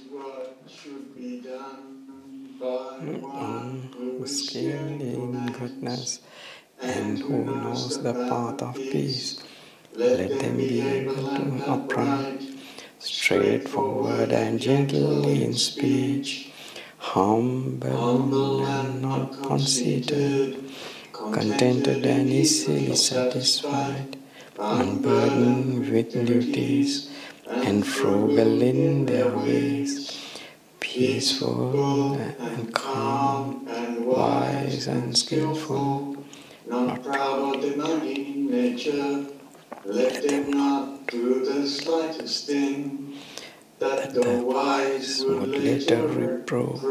what should be done by one who is skilled in goodness and who knows the path of peace. Let them be able to upright, straightforward and gentle in speech, humble and not conceited, contented and easily satisfied, unburdened with duties, and frugal in their ways, peaceful and calm, and wise and skillful, not proud or demanding nature. Let them not do the slightest thing that the wise would later reprove,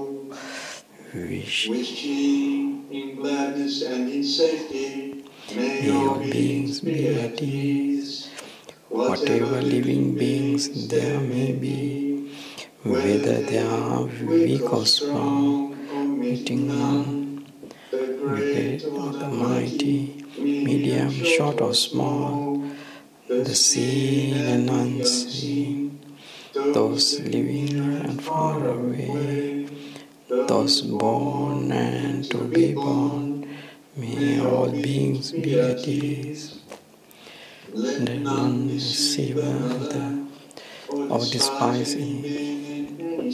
wishing in gladness and in safety may all beings be at ease. Whatever living beings there may be, whether they are weak or strong, omitting none, the great or the mighty, medium, short or small, the seen and unseen, those living and far away, those born and to be born, may all beings be at ease. Let none deceive other or despise him.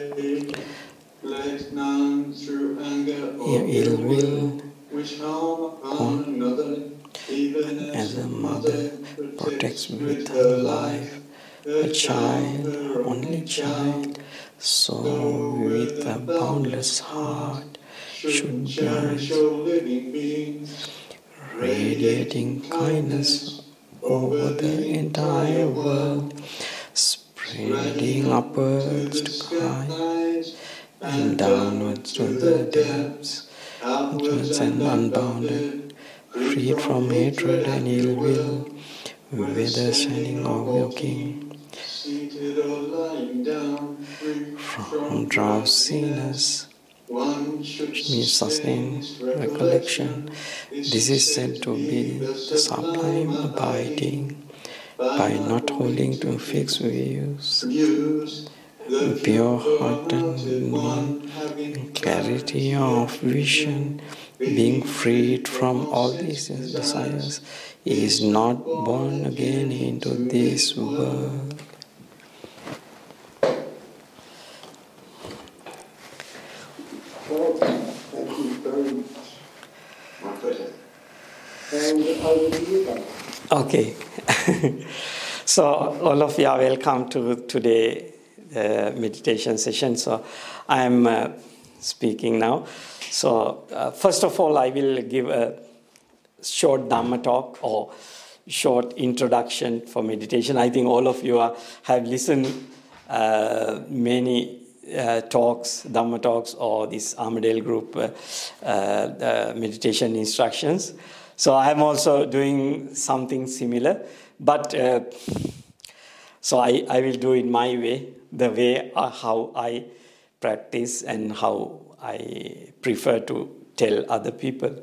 Let none through anger or ill will wish harm upon another, even as a mother protects with her life a child, her only child, so with a boundless heart should nourish living beings, radiating kindness over the entire world, spreading upwards to skies and downwards to the depths, outwards and unbounded, freed from hatred and ill will, whether standing or walking, seated or lying down, from drowsiness, one should sustain recollection. This is said to be the sublime abiding, by not holding to fixed views, the pure-hearted one, clarity of vision, being freed from all these desires, is not born again into this world. Thank you very much. My pleasure. And over to you, Baba. Okay. So all of you are welcome to today's meditation session. So I am speaking now. So first of all, I will give a short Dhamma talk or short introduction for meditation. I think all of you have listened many talks, Dhamma talks, or this Armadale Group meditation instructions. So I'm also doing something similar, but so I will do it my way, the way how I practice and how I prefer to tell other people.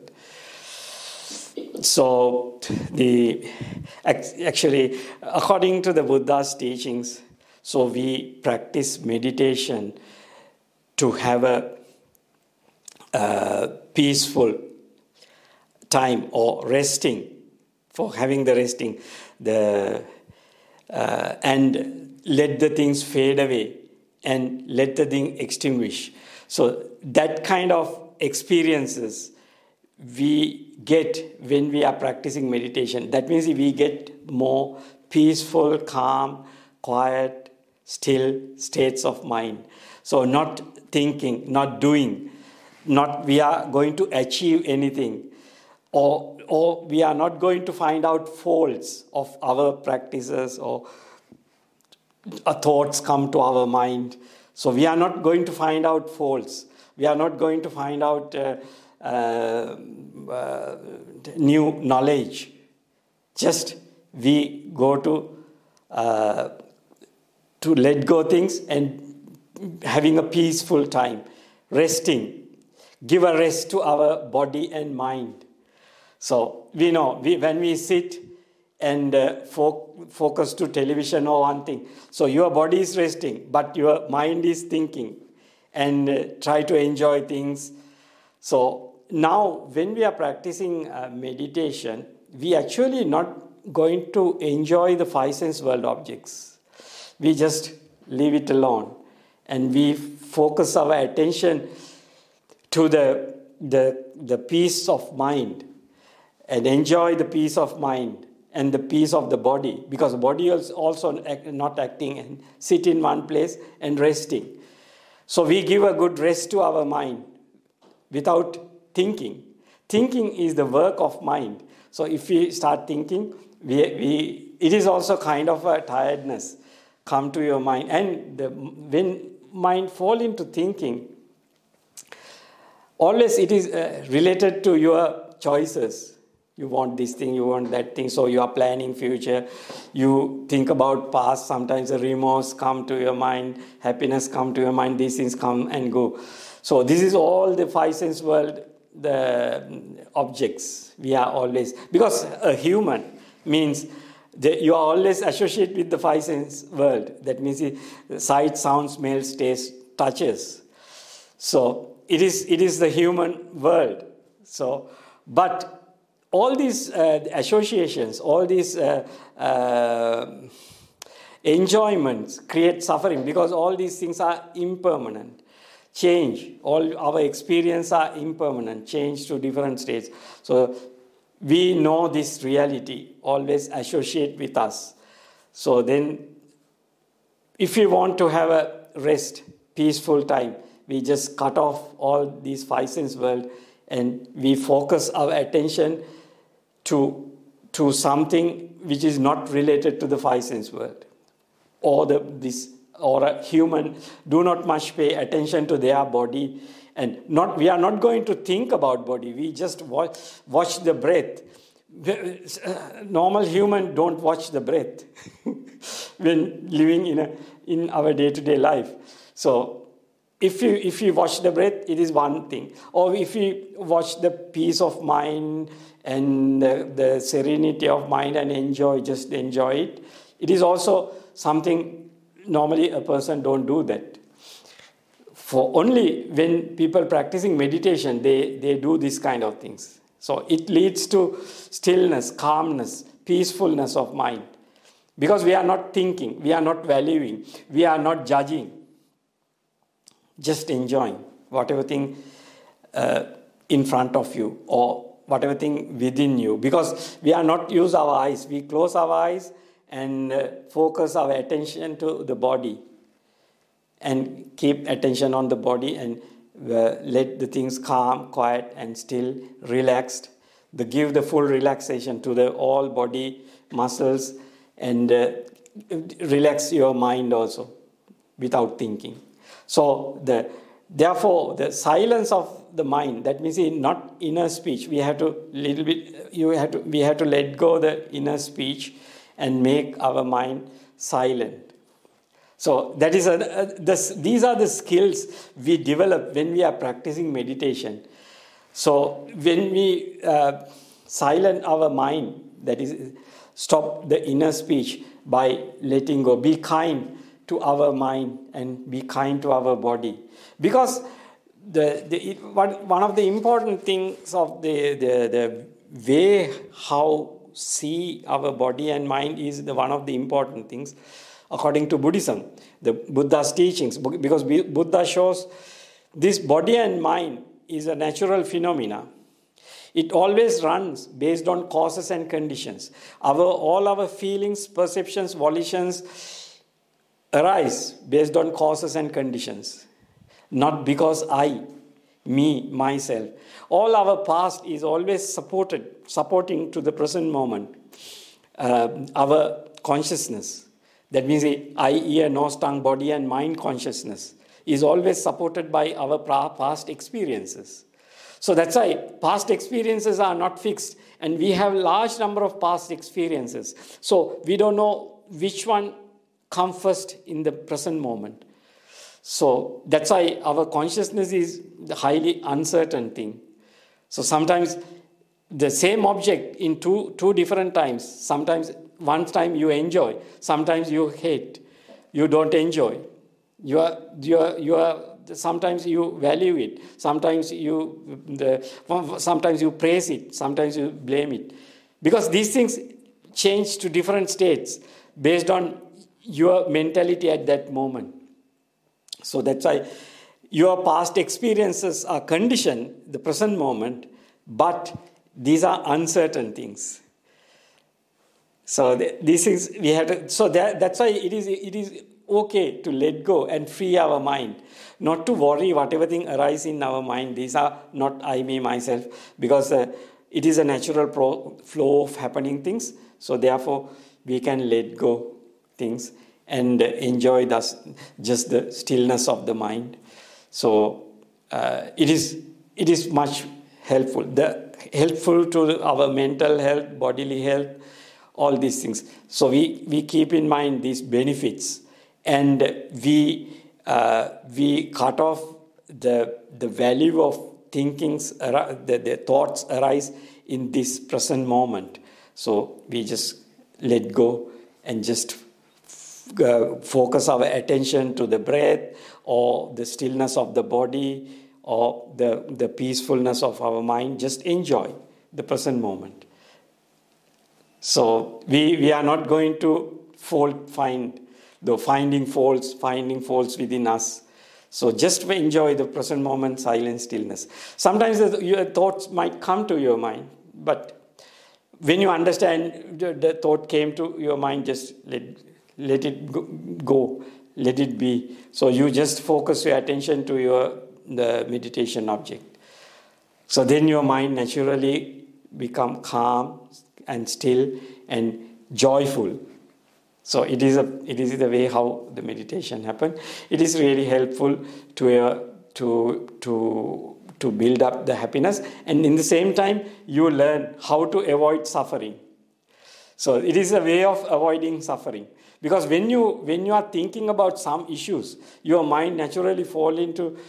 So actually, according to the Buddha's teachings, so we practice meditation to have a peaceful time or resting, for having the resting, and let the things fade away and let the thing extinguish. So that kind of experiences we get when we are practicing meditation. That means we get more peaceful, calm, quiet, still states of mind. So not thinking, not doing, not we are going to achieve anything, or we are not going to find out faults of our practices, or thoughts come to our mind. So we are not going to find out faults. We are not going to find out new knowledge. Just we go to let go things and having a peaceful time, resting, give a rest to our body and mind. So we know when we sit and focus to television or one thing. So your body is resting, but your mind is thinking, and try to enjoy things. So now when we are practicing meditation, we actually not going to enjoy the five sense world objects. We just leave it alone, and we focus our attention to the peace of mind, and enjoy the peace of mind and the peace of the body, because the body is also not acting, and sit in one place and resting. So we give a good rest to our mind without thinking. Thinking is the work of mind. So if we start thinking, it is also kind of a tiredness come to your mind. And when mind fall into thinking, always it is related to your choices. You want this thing, you want that thing, so you are planning future. You think about past, sometimes the remorse come to your mind, happiness come to your mind, these things come and go. So this is all the five sense world, the objects. We are always, because a human means that you are always associated with the five sense world. That means sight, sound, smell, taste, touches. So it is the human world. So, but all these associations, all these enjoyments create suffering, because all these things are impermanent. Change, all our experience are impermanent, change to different states. So we know this reality, always associate with us. So then, if we want to have a rest, peaceful time, we just cut off all these five sense world, and we focus our attention to something which is not related to the five sense world. Or a human do not much pay attention to their body, and we are not going to think about body. We just watch the breath. Normal human don't watch the breath when living in our day-to-day life. So if you watch the breath, it is one thing. Or if you watch the peace of mind and the serenity of mind and just enjoy it, it is also something normally a person don't do that. For only when people practicing meditation, they do this kind of things. So it leads to stillness, calmness, peacefulness of mind. Because we are not thinking, we are not valuing, we are not judging. Just enjoying whatever thing in front of you, or whatever thing within you. Because we are not use our eyes. We close our eyes and focus our attention to the body. And keep attention on the body, and let the things calm, quiet, and still, relaxed. Give the full relaxation to the all body muscles, and relax your mind also without thinking. So therefore the silence of the mind, that means not inner speech. We have to let go the inner speech and make our mind silent. So that is these are the skills we develop when we are practicing meditation. So when we silence our mind, that is stop the inner speech by letting go, be kind to our mind and be kind to our body. Because one of the important things of the way how see our body and mind is one of the important things according to Buddhism, the Buddha's teachings. Because Buddha shows this body and mind is a natural phenomena. It always runs based on causes and conditions. All our feelings, perceptions, volitions arise based on causes and conditions. Not because I, me, myself. All our past is always supporting to the present moment. Our consciousness, that means eye, ear, nose, tongue, body and mind consciousness is always supported by our past experiences. So that's why past experiences are not fixed, and we have large number of past experiences. So we don't know which one comes first in the present moment. So that's why our consciousness is the highly uncertain thing. So sometimes the same object in two different times. Sometimes one time you enjoy, sometimes you hate, you don't enjoy. You are sometimes you value it, sometimes sometimes you praise it, sometimes you blame it, because these things change to different states based on your mentality at that moment. So that's why your past experiences are conditioned the present moment, but these are uncertain things. So these things we have to. So that's why it is okay to let go and free our mind, not to worry whatever thing arise in our mind. These are not I, me, myself, because it is a natural flow of happening things. So therefore, we can let go things and enjoy just the stillness of the mind. So it is much helpful. Helpful to our mental health, bodily health, all these things. So we keep in mind these benefits, and we cut off the value of thinkings, the thoughts arise in this present moment. So we just let go and just focus our attention to the breath, or the stillness of the body, or the peacefulness of our mind. Just enjoy the present moment. So we are not going to finding faults within us. So just enjoy the present moment, silence, stillness. Sometimes your thoughts might come to your mind, but when you understand the thought came to your mind, just let it go, let it be. So you just focus your attention to the meditation object. So then your mind naturally become calm and still and joyful. So it is the way how the meditation happens. It is really helpful to build up the happiness, and in the same time you learn how to avoid suffering. So it is a way of avoiding suffering, because when you are thinking about some issues, your mind naturally fall into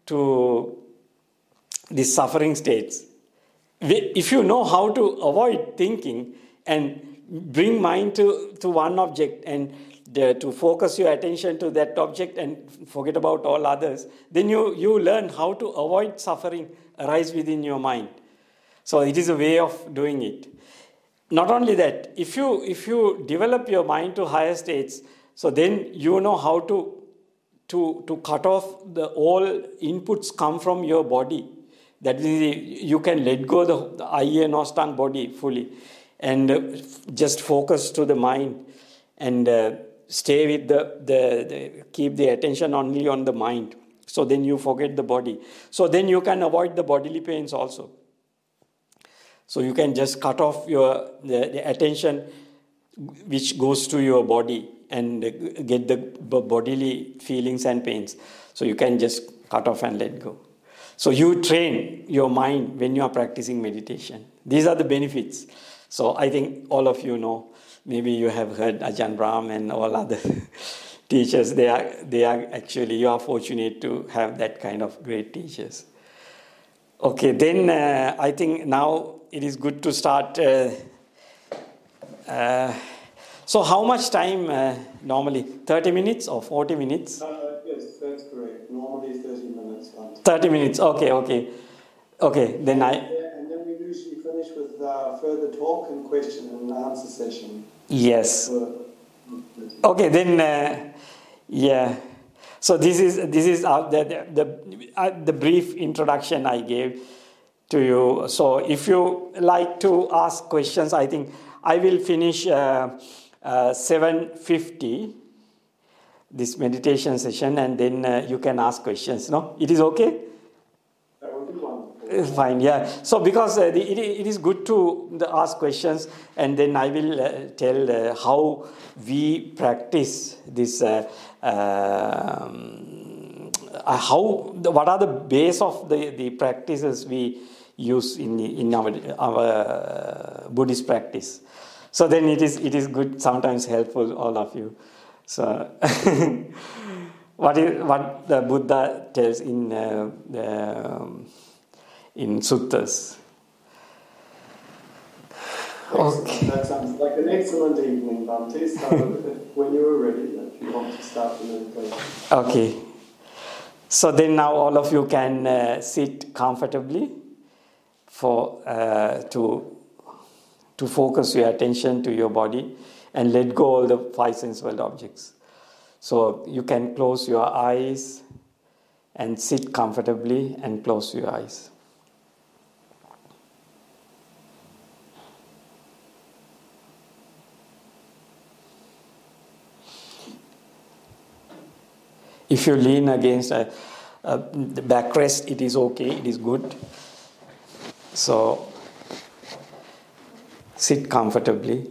these suffering states. If you know how to avoid thinking and bring mind to one object and to focus your attention to that object and forget about all others, then you learn how to avoid suffering arise within your mind. So it is a way of doing it. Not only that, if you develop your mind to higher states, so then you know how to cut off all inputs come from your body. That means you can let go the I, no stang body fully, and just focus to the mind, and stay with keep the attention only on the mind. So then you forget the body. So then you can avoid the bodily pains also. So you can just cut off the attention which goes to your body and get the bodily feelings and pains. So you can just cut off and let go. So you train your mind when you are practicing meditation. These are the benefits. So I think all of you know, maybe you have heard Ajahn Brahm and all other teachers. They are actually, you are fortunate to have that kind of great teachers. Okay, then I think now it is good to start. So how much time normally? 30 minutes or 40 minutes? Yes, that's correct. Normally 30 minutes. 30 minutes, okay. Okay, then And then we usually finish with further talk and question and answer session. Yes. Okay, then, yeah. So this is the brief introduction I gave to you. So if you like to ask questions, I think I will finish 7:50 this meditation session, and then you can ask questions. No, it is okay. That would be wonderful. Fine, yeah. So because it is good to ask questions, and then I will tell how we practice this. What are the base of the practices we use in our Buddhist practice? So then it is good, sometimes helpful, all of you. So what the Buddha tells in suttas. Excellent. Okay. That sounds like an excellent evening, Bhante. So when you are ready, if you want to start the meditation. Okay. So then now all of you can sit comfortably for to focus your attention to your body and let go all the five sense world objects. So you can close your eyes and sit comfortably and close your eyes. If you lean against the backrest, it is okay, it is good. So sit comfortably.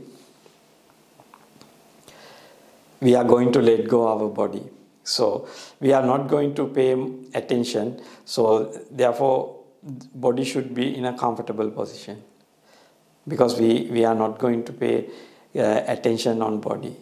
We are going to let go our body. So we are not going to pay attention. So therefore, body should be in a comfortable position because we are not going to pay attention on body.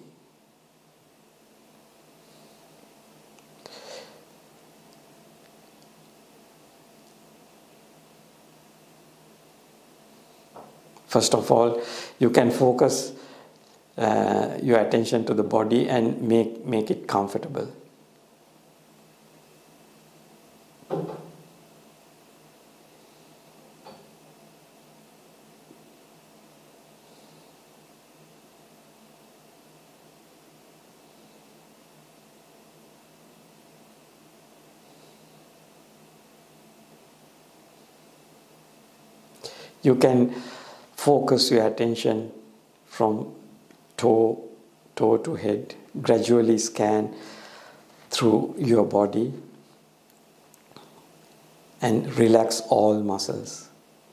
First of all, you can focus your attention to the body and make it comfortable. You can focus your attention from toe to head, gradually scan through your body and relax all muscles.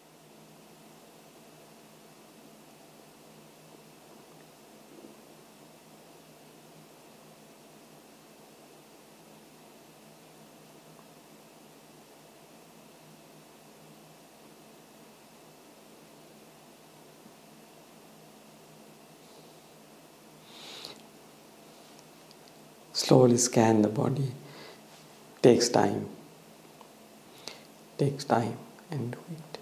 Slowly scan the body. Takes time. Takes time and do it.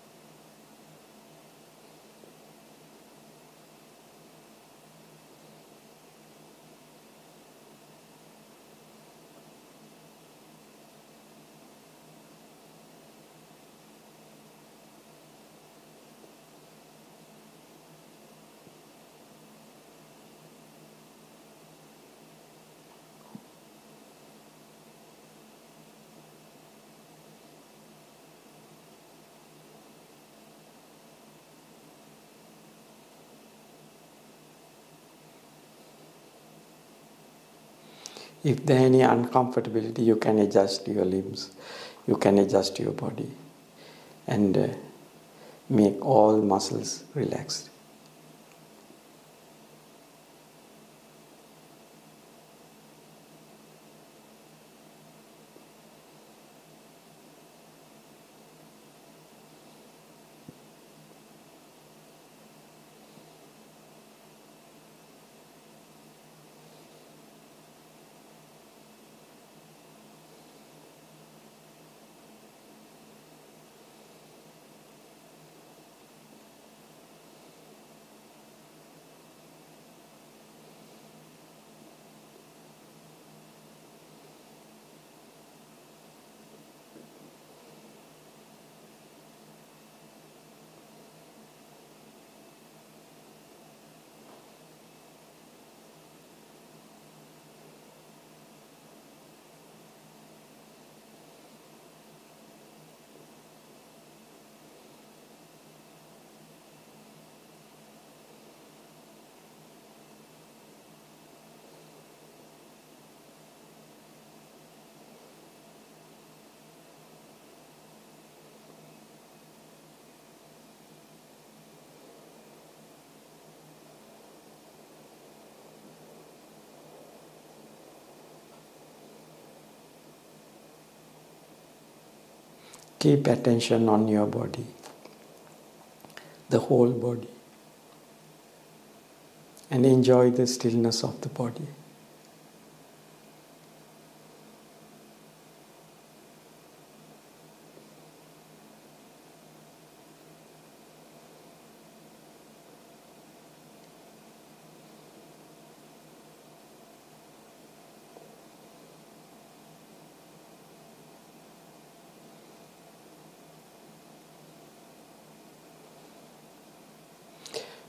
If there any uncomfortability, you can adjust your limbs, you can adjust your body and make all muscles relaxed. Keep attention on your body, the whole body, and enjoy the stillness of the body.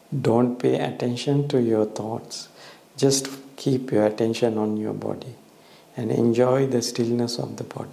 Don't pay attention to your thoughts. Just keep your attention on your body and enjoy the stillness of the body.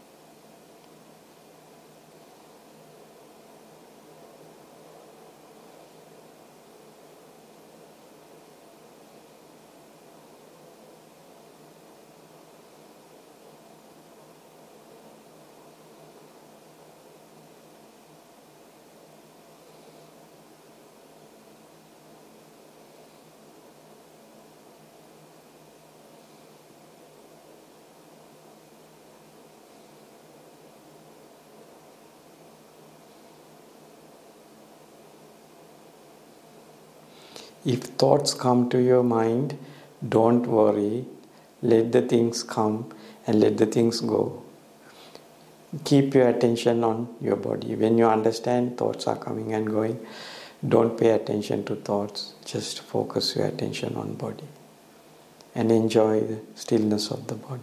If thoughts come to your mind, don't worry. Let the things come and let the things go. Keep your attention on your body. When you understand thoughts are coming and going, don't pay attention to thoughts. Just focus your attention on body and enjoy the stillness of the body.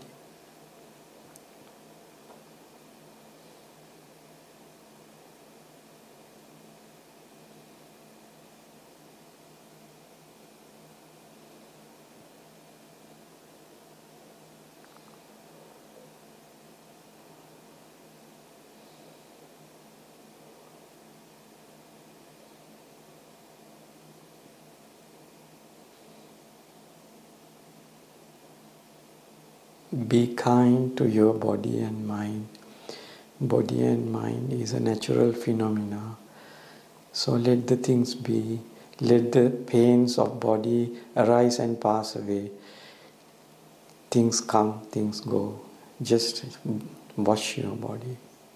Be kind to your body and mind. Body and mind is a natural phenomena. So let the things be. Let the pains of body arise and pass away. Things come, things go. Just watch your body.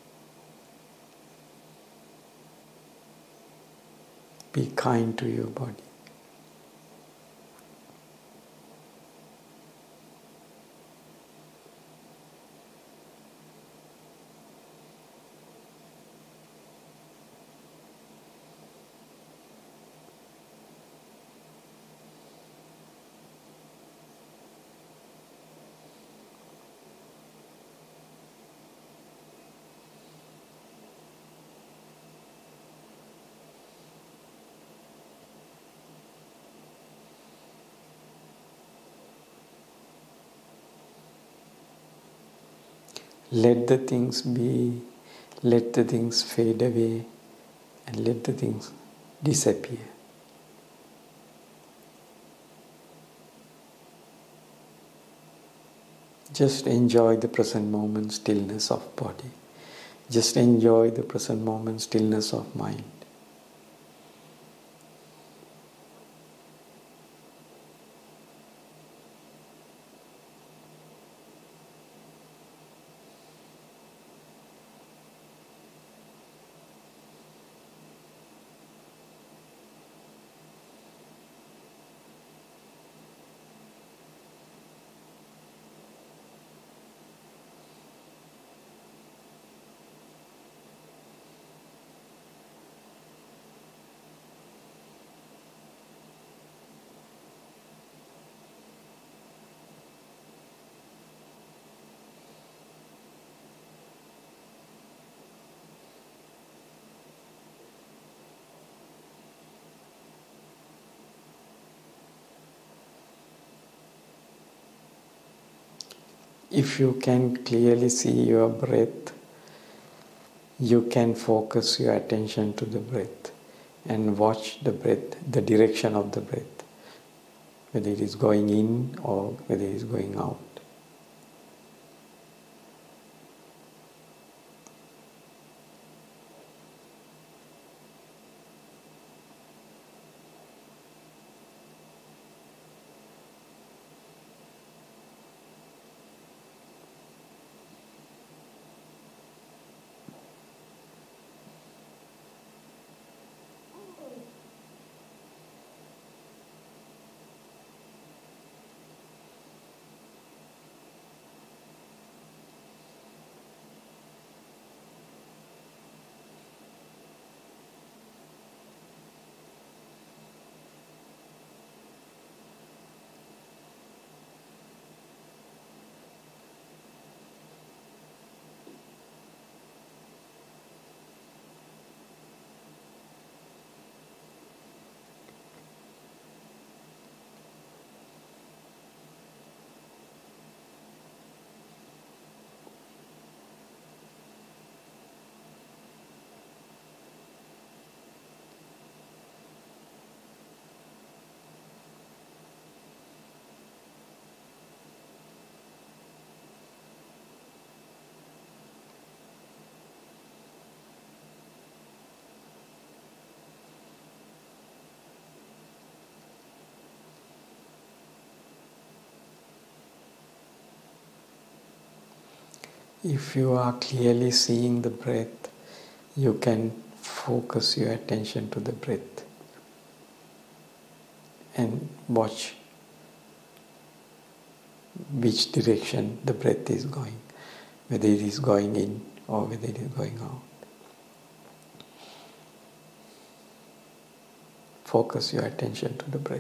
Be kind to your body. Let the things be, let the things fade away, and let the things disappear. Just enjoy the present moment stillness of body. Just enjoy the present moment stillness of mind. If you can clearly see your breath, you can focus your attention to the breath and watch the breath, the direction of the breath, whether it is going in or whether it is going out. If you are clearly seeing the breath, you can focus your attention to the breath and watch which direction the breath is going, whether it is going in or whether it is going out. Focus your attention to the breath.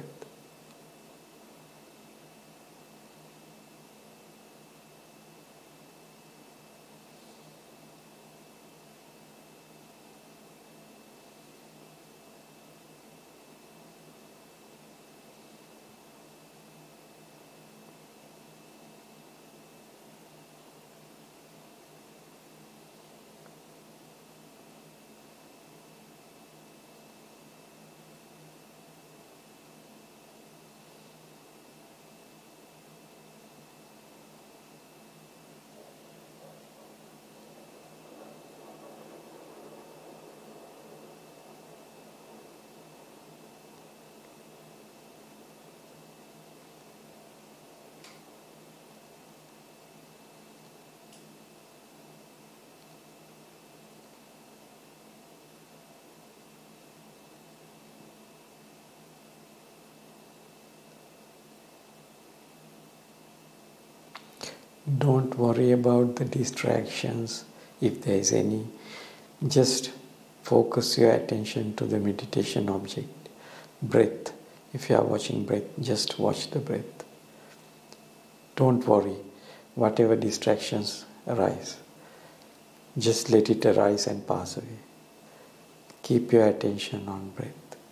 Don't worry about the distractions, if there is any. Just focus your attention to the meditation object, breath. If you are watching breath, just watch the breath. Don't worry, whatever distractions arise. Just let it arise and pass away. Keep your attention on breath.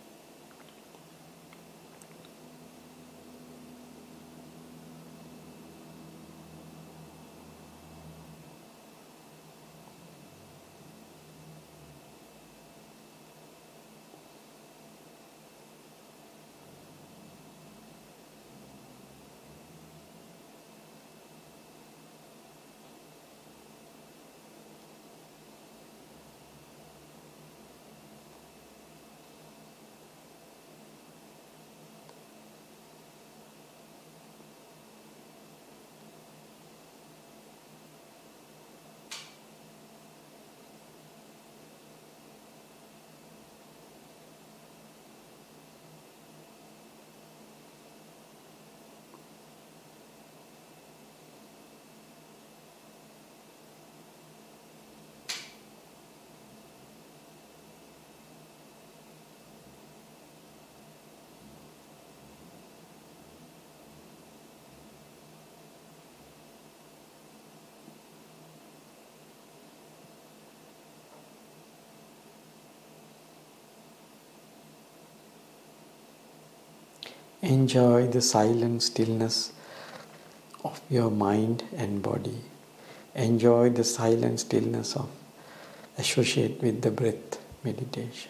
Enjoy the silent stillness of your mind and body. Enjoy the silent stillness of associate with the breath meditation.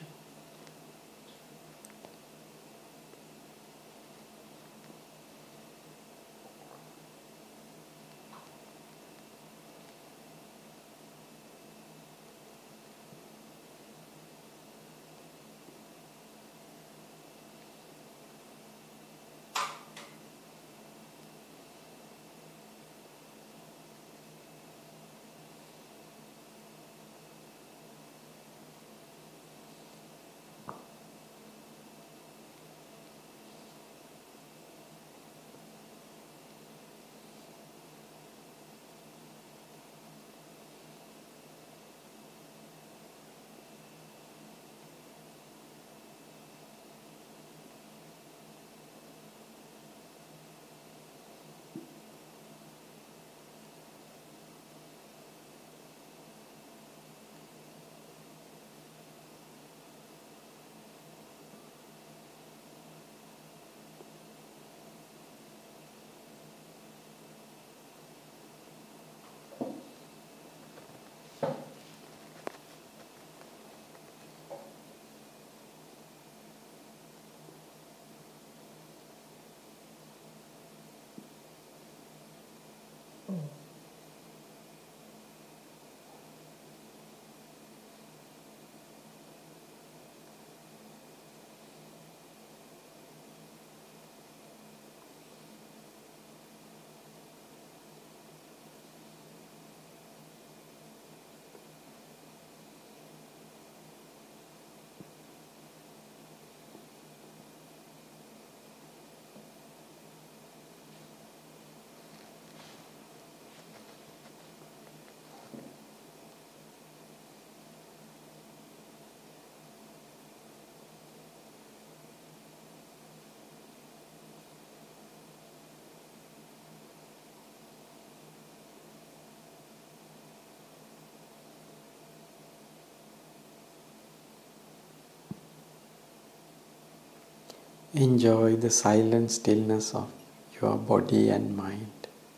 Enjoy the silent stillness of your body and mind.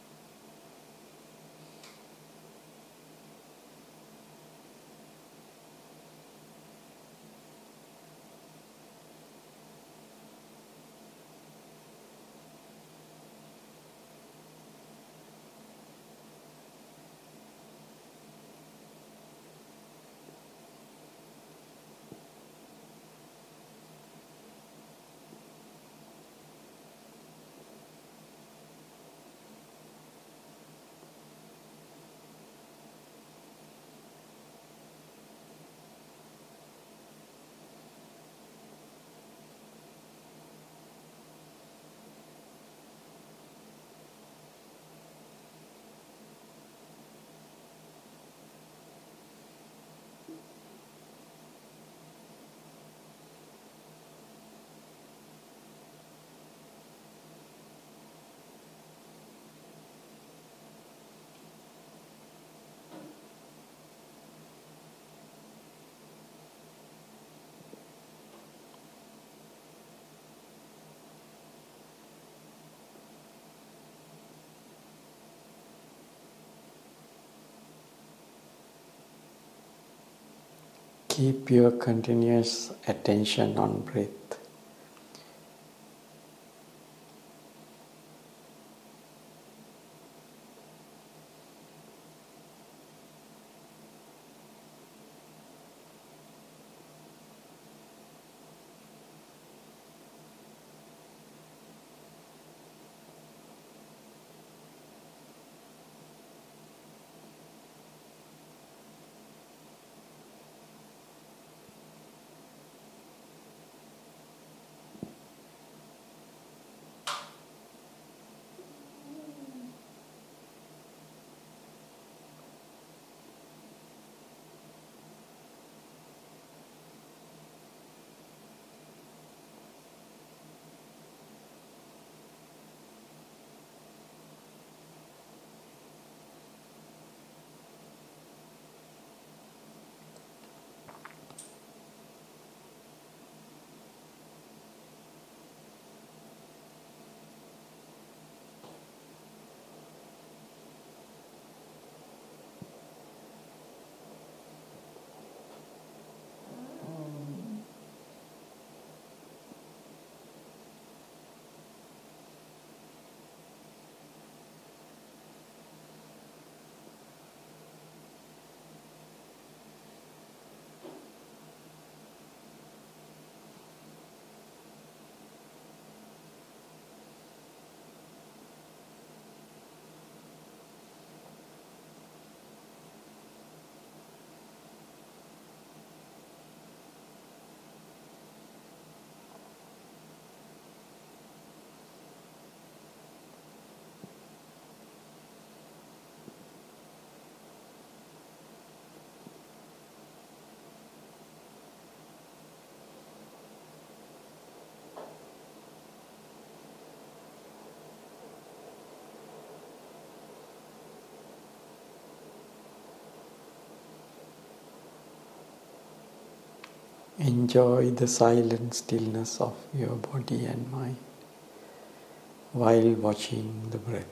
Keep your continuous attention on breath. Enjoy the silent stillness of your body and mind while watching the breath.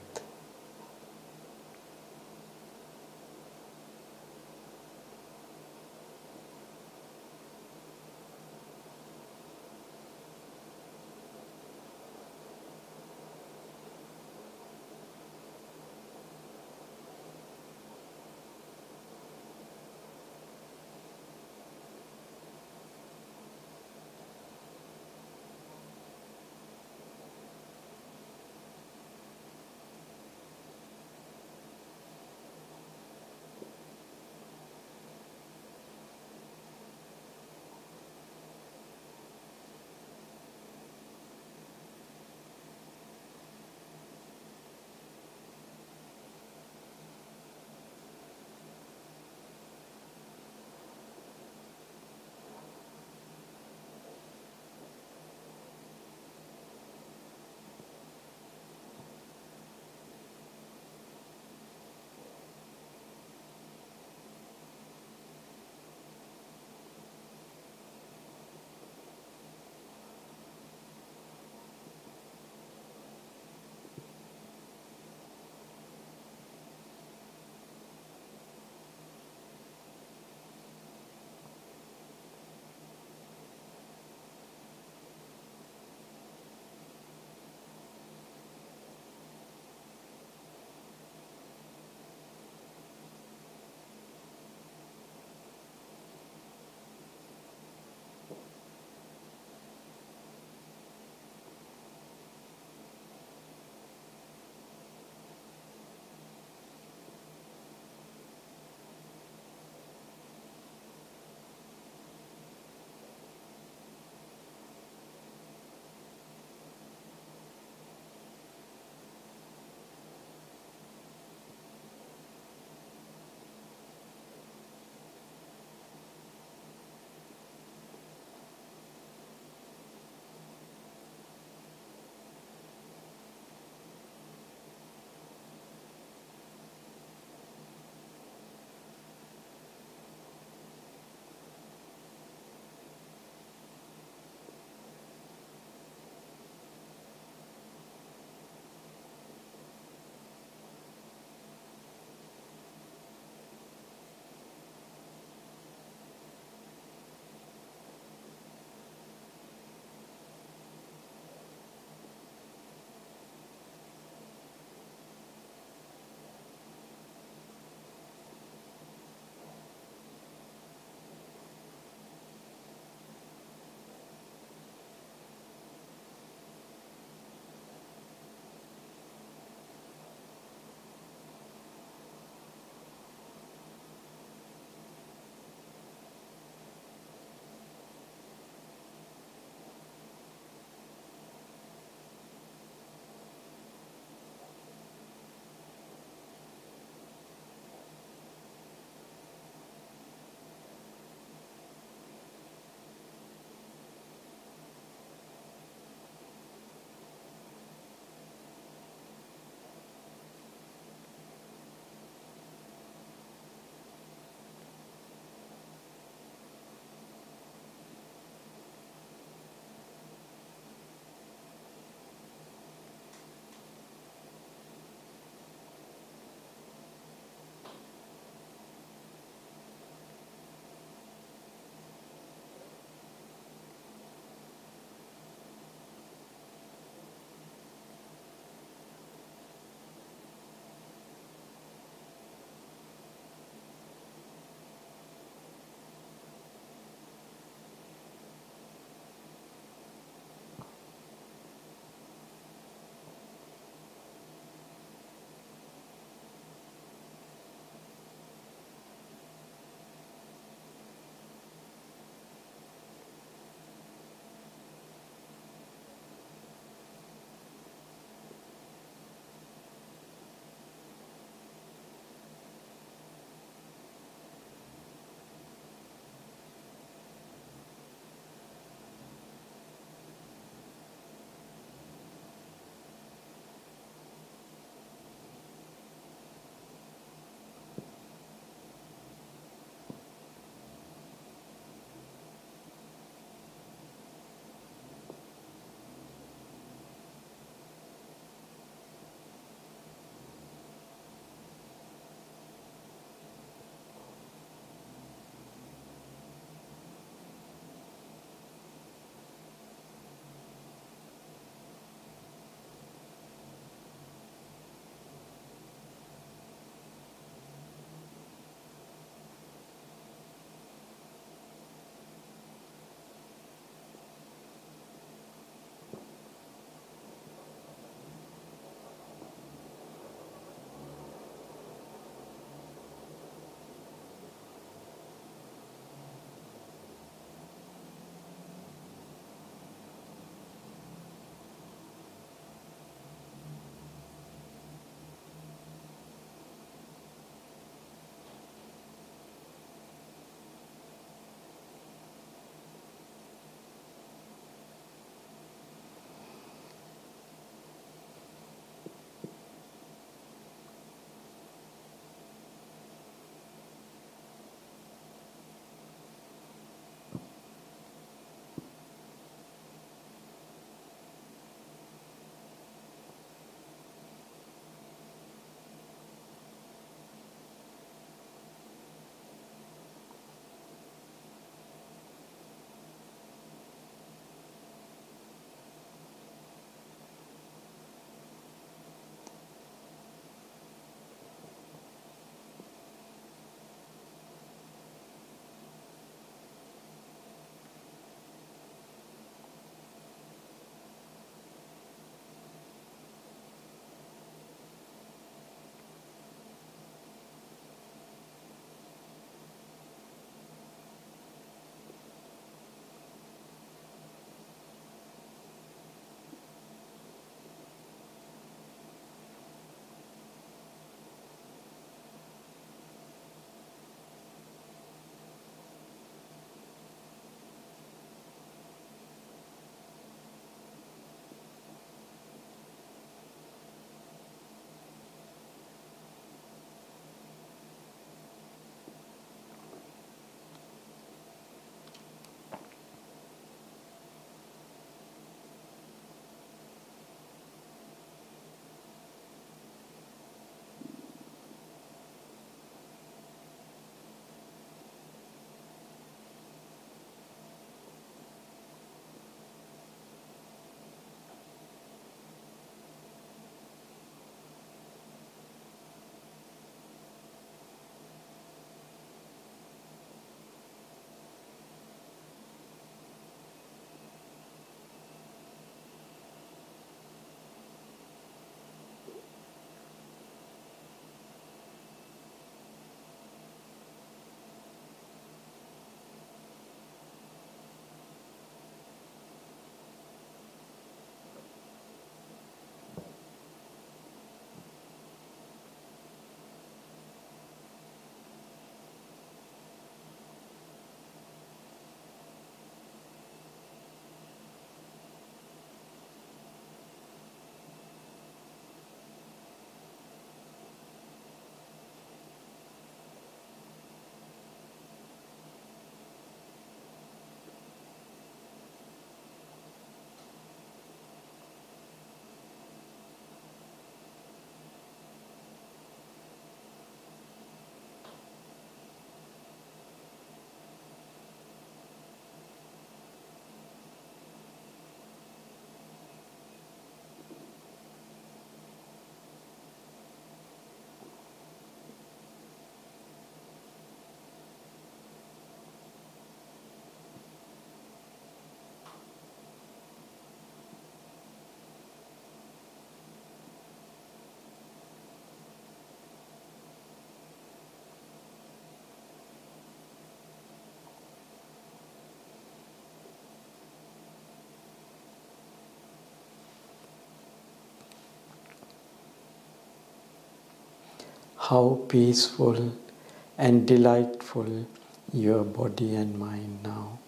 how peaceful and delightful your body and mind now.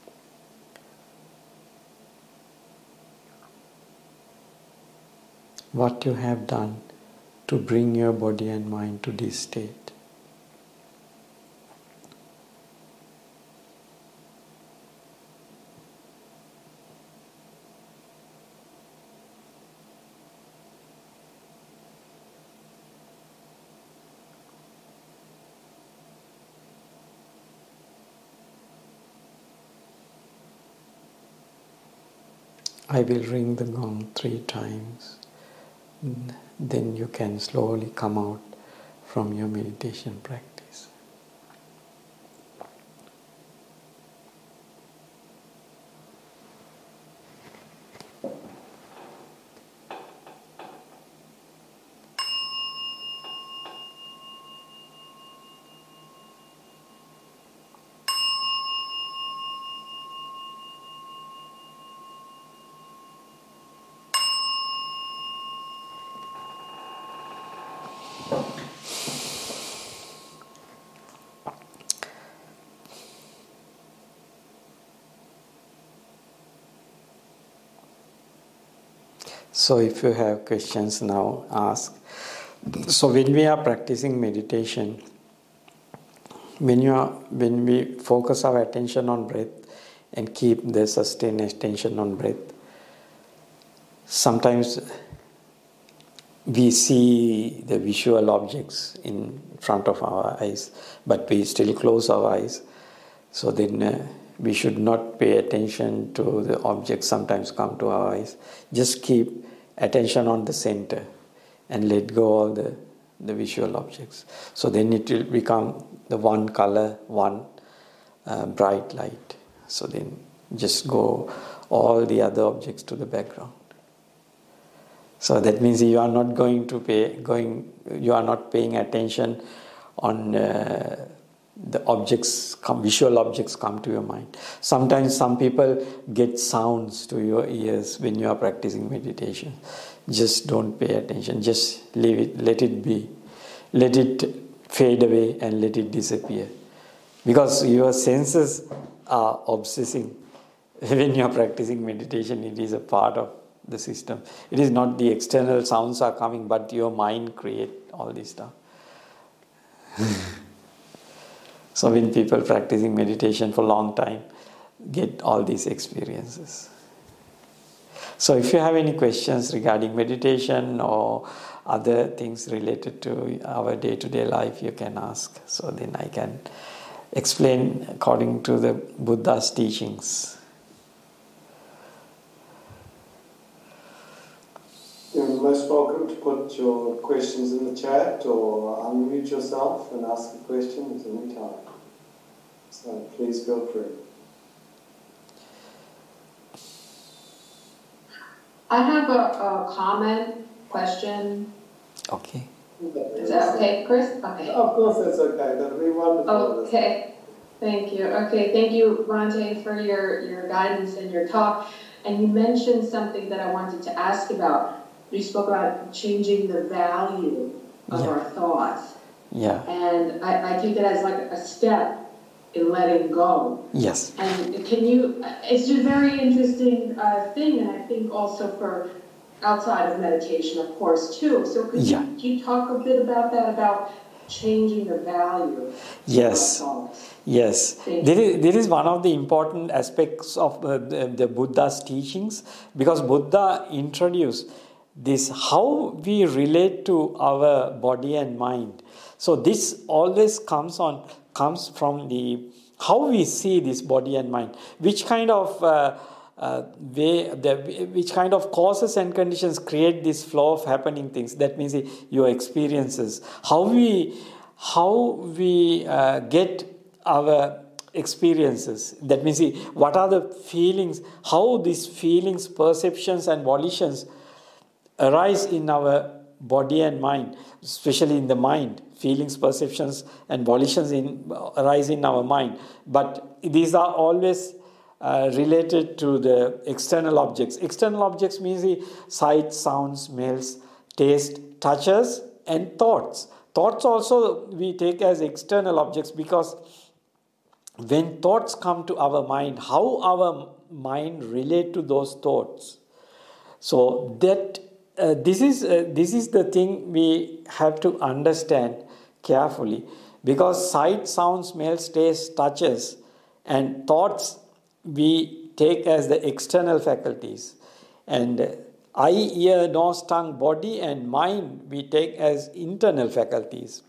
What you have done to bring your body and mind to this state. I will ring the gong 3 times. Then you can slowly come out from your meditation practice. So if you have questions now, ask. So when we are practicing meditation, when we focus our attention on breath and keep the sustained attention on breath, sometimes we see the visual objects in front of our eyes, but we still close our eyes. So then we should not pay attention to the objects sometimes come to our eyes. Just keep attention on the center and let go all the visual objects. So then it will become the one color, one bright light. So then just go all the other objects to the background. So that means you are not you are not paying attention on the objects, visual objects come to your mind. Sometimes some people get sounds to your ears when you are practicing meditation. Just don't pay attention. Just leave it, let it be. Let it fade away and let it disappear. Because your senses are obsessing. When you are practicing meditation, it is a part of the system. It is not the external sounds are coming, but your mind create all this stuff. So when people practicing meditation for a long time, get all these experiences. So if you have any questions regarding meditation or other things related to our day-to-day life, you can ask. So then I can explain according to the Buddha's teachings. You're most welcome to put your questions in the chat or unmute yourself and ask a question at any time. So please feel free. I have a comment, question. Okay. Is that okay, Chris? Okay. Of course that's okay. That'll be wonderful. Okay. Thank you. Okay, thank you, Bhante, for your guidance and your talk. And you mentioned something that I wanted to ask about. You spoke about changing the value of our thoughts. Yeah. And I take it as like a step in letting go. Yes. And it's a very interesting thing, and I think also for outside of meditation, of course, too. So could you talk a bit about that, about changing the value of our thoughts? Yes. There is one of the important aspects of the Buddha's teachings, because Buddha introduced this, how we relate to our body and mind. So this always comes from the how we see this body and mind, which kind of which kind of causes and conditions create this flow of happening things. That means your experiences, how we get our experiences. That means what are the feelings, how these feelings, perceptions and volitions arise in our body and mind, especially in the mind. Feelings, perceptions and volitions arise in our mind. But these are always related to the external objects. External objects means sight, sound, smells, taste, touches and thoughts. thoughts also we take as external objects, because when thoughts come to our mind, how our mind relate to those thoughts. So that this is the thing we have to understand carefully, because sight, sound, smells, taste, touches, and thoughts we take as the external faculties, and eye, ear, nose, tongue, body, and mind we take as internal faculties.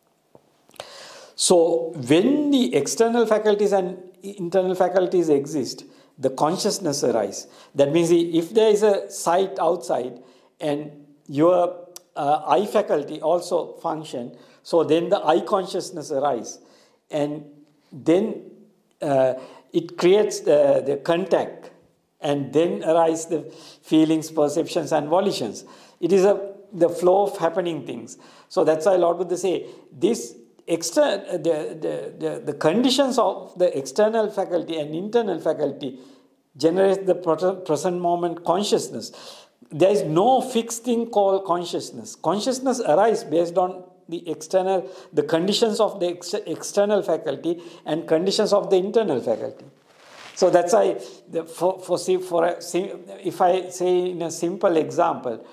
So when the external faculties and internal faculties exist, the consciousness arises. That means if there is a sight outside and your eye faculty also function, so then the eye consciousness arises, and then it creates the contact, and then arise the feelings, perceptions, and volitions. It is the flow of happening things. So that's why Lord Buddha say this the conditions of the external faculty and internal faculty generates the present moment consciousness. There is no fixed thing called consciousness. Consciousness arises based on the conditions of the external faculty and conditions of the internal faculty. So that's why, if I say in a simple example,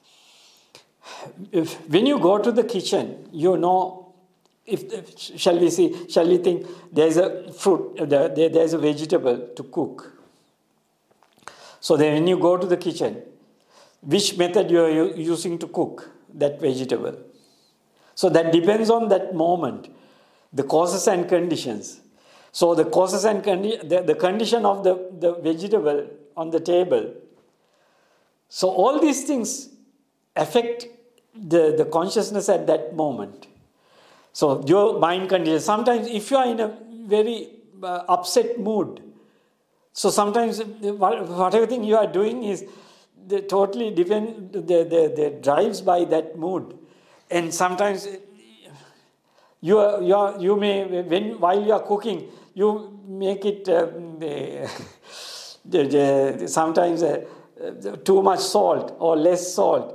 when you go to the kitchen, you know, shall we think there is a fruit, there is a vegetable to cook. So then when you go to the kitchen, which method you are using to cook that vegetable? So that depends on that moment, the causes and conditions. So the causes and the condition of the vegetable on the table. So all these things affect the consciousness at that moment. So your mind condition. Sometimes if you are in a very upset mood, so sometimes whatever thing you are doing is totally the drives by that mood. And sometimes you may, while you are cooking, you make it sometimes too much salt or less salt.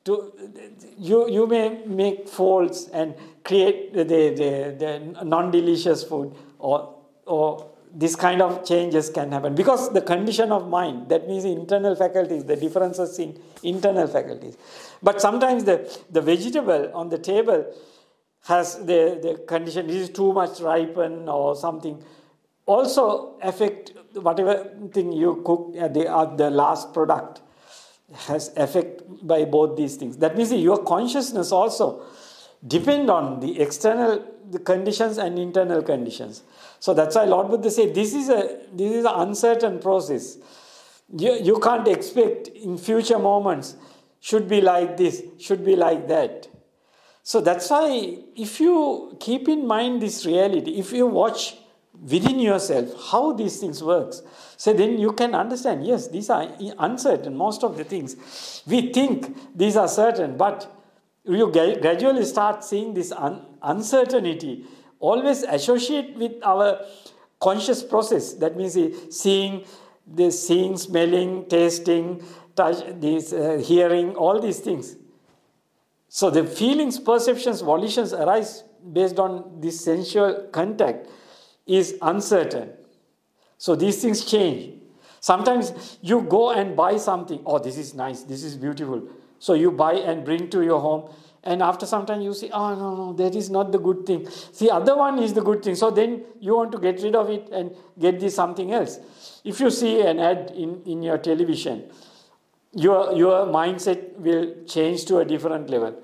You may make faults and create the non-delicious food, or this kind of changes can happen because the condition of mind, that means internal faculties, the differences in internal faculties. But sometimes the vegetable on the table has the condition, this is too much ripened or something, also affect whatever thing you cook, the last product has effect by both these things. That means your consciousness also depend on the external conditions and internal conditions. So that's why Lord Buddha said this is an uncertain process. You can't expect in future moments should be like this, should be like that. So that's why if you keep in mind this reality, if you watch within yourself how these things works, so then you can understand, yes, these are uncertain, most of the things. We think these are certain, but you gradually start seeing this uncertainty always associate with our conscious process. That means seeing, smelling, tasting, touch, hearing, all these things. So the feelings, perceptions, volitions arise based on this sensual contact is uncertain. So these things change. Sometimes you go and buy something. Oh, this is nice. This is beautiful. So you buy and bring to your home. And after some time you see, oh, no, that is not the good thing. The other one is the good thing. So then you want to get rid of it and get this something else. If you see an ad in your television, your mindset will change to a different level.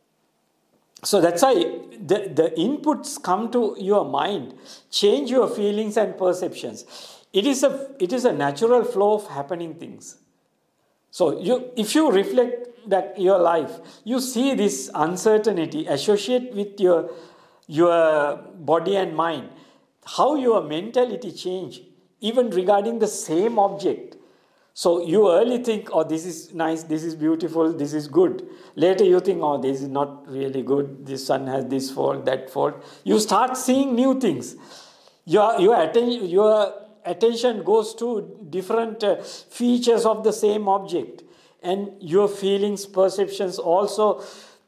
So that's why the inputs come to your mind, change your feelings and perceptions. It is a natural flow of happening things. So if you reflect back your life, you see this uncertainty associate with your body and mind, how your mentality change, even regarding the same object. So you early think, oh, this is nice, this is beautiful, this is good. Later you think, oh, this is not really good, this one has this fault, that fault. You start seeing new things. Your attention goes to different features of the same object. And your feelings, perceptions also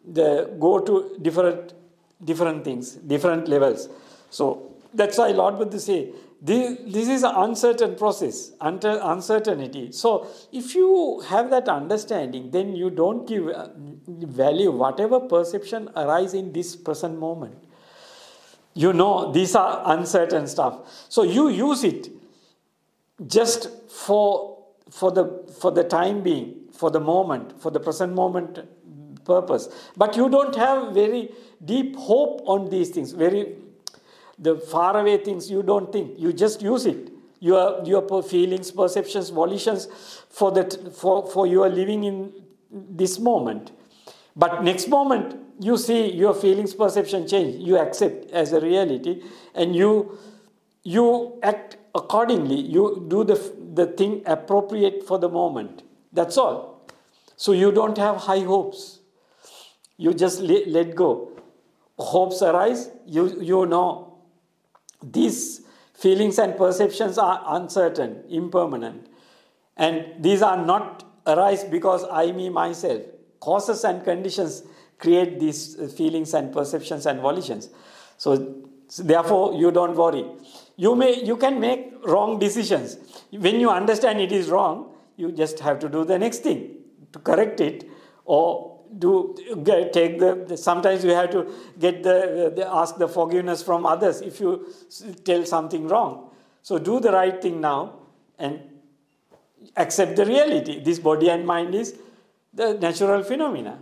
go to different things, different levels. So that's why Lord Buddha say, this is an uncertain process, uncertainty. So if you have that understanding, then you don't give value whatever perception arises in this present moment. You know, these are uncertain stuff. So you use it just for the time being, for the moment, for the present moment purpose. But you don't have very deep hope on these things, the faraway things you don't think. You just use it. Your feelings, perceptions, volitions for your living in this moment. But next moment, you see your feelings, perception change. You accept as a reality, and you act accordingly. You do the thing appropriate for the moment. That's all. So you don't have high hopes. You just let go. Hopes arise. You know these feelings and perceptions are uncertain, impermanent, and these are not arise because I, me, myself. Causes and conditions create these feelings and perceptions and volitions. So therefore, you don't worry. You can make wrong decisions. When you understand it is wrong, you just have to do the next thing to correct it, or sometimes you have to ask the forgiveness from others if you tell something wrong. So do the right thing now and accept the reality. This body and mind is the natural phenomena.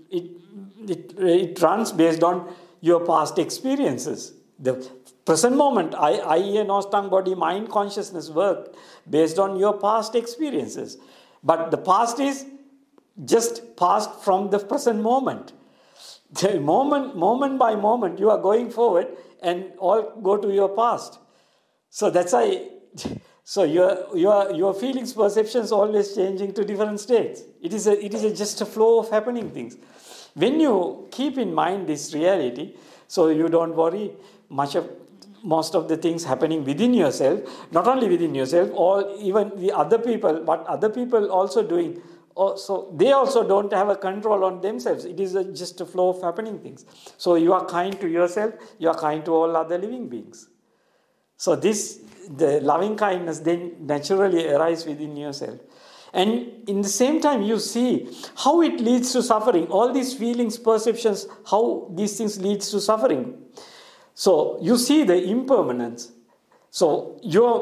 It runs based on your past experiences. The present moment, I, ear, nose, tongue, body, mind, consciousness work based on your past experiences. But the past is just past from the present moment. The moment by moment, you are going forward and all go to your past. So that's why. So your feelings, perceptions always changing to different states. It is just a flow of happening things. When you keep in mind this reality, so you don't worry most of the things happening within yourself, not only within yourself, or even the other people, what other people also doing. So they also don't have a control on themselves. It is just a flow of happening things. So you are kind to yourself, you are kind to all other living beings. So the loving kindness then naturally arises within yourself. And in the same time, you see how it leads to suffering. All these feelings, perceptions, how these things leads to suffering. So you see the impermanence. So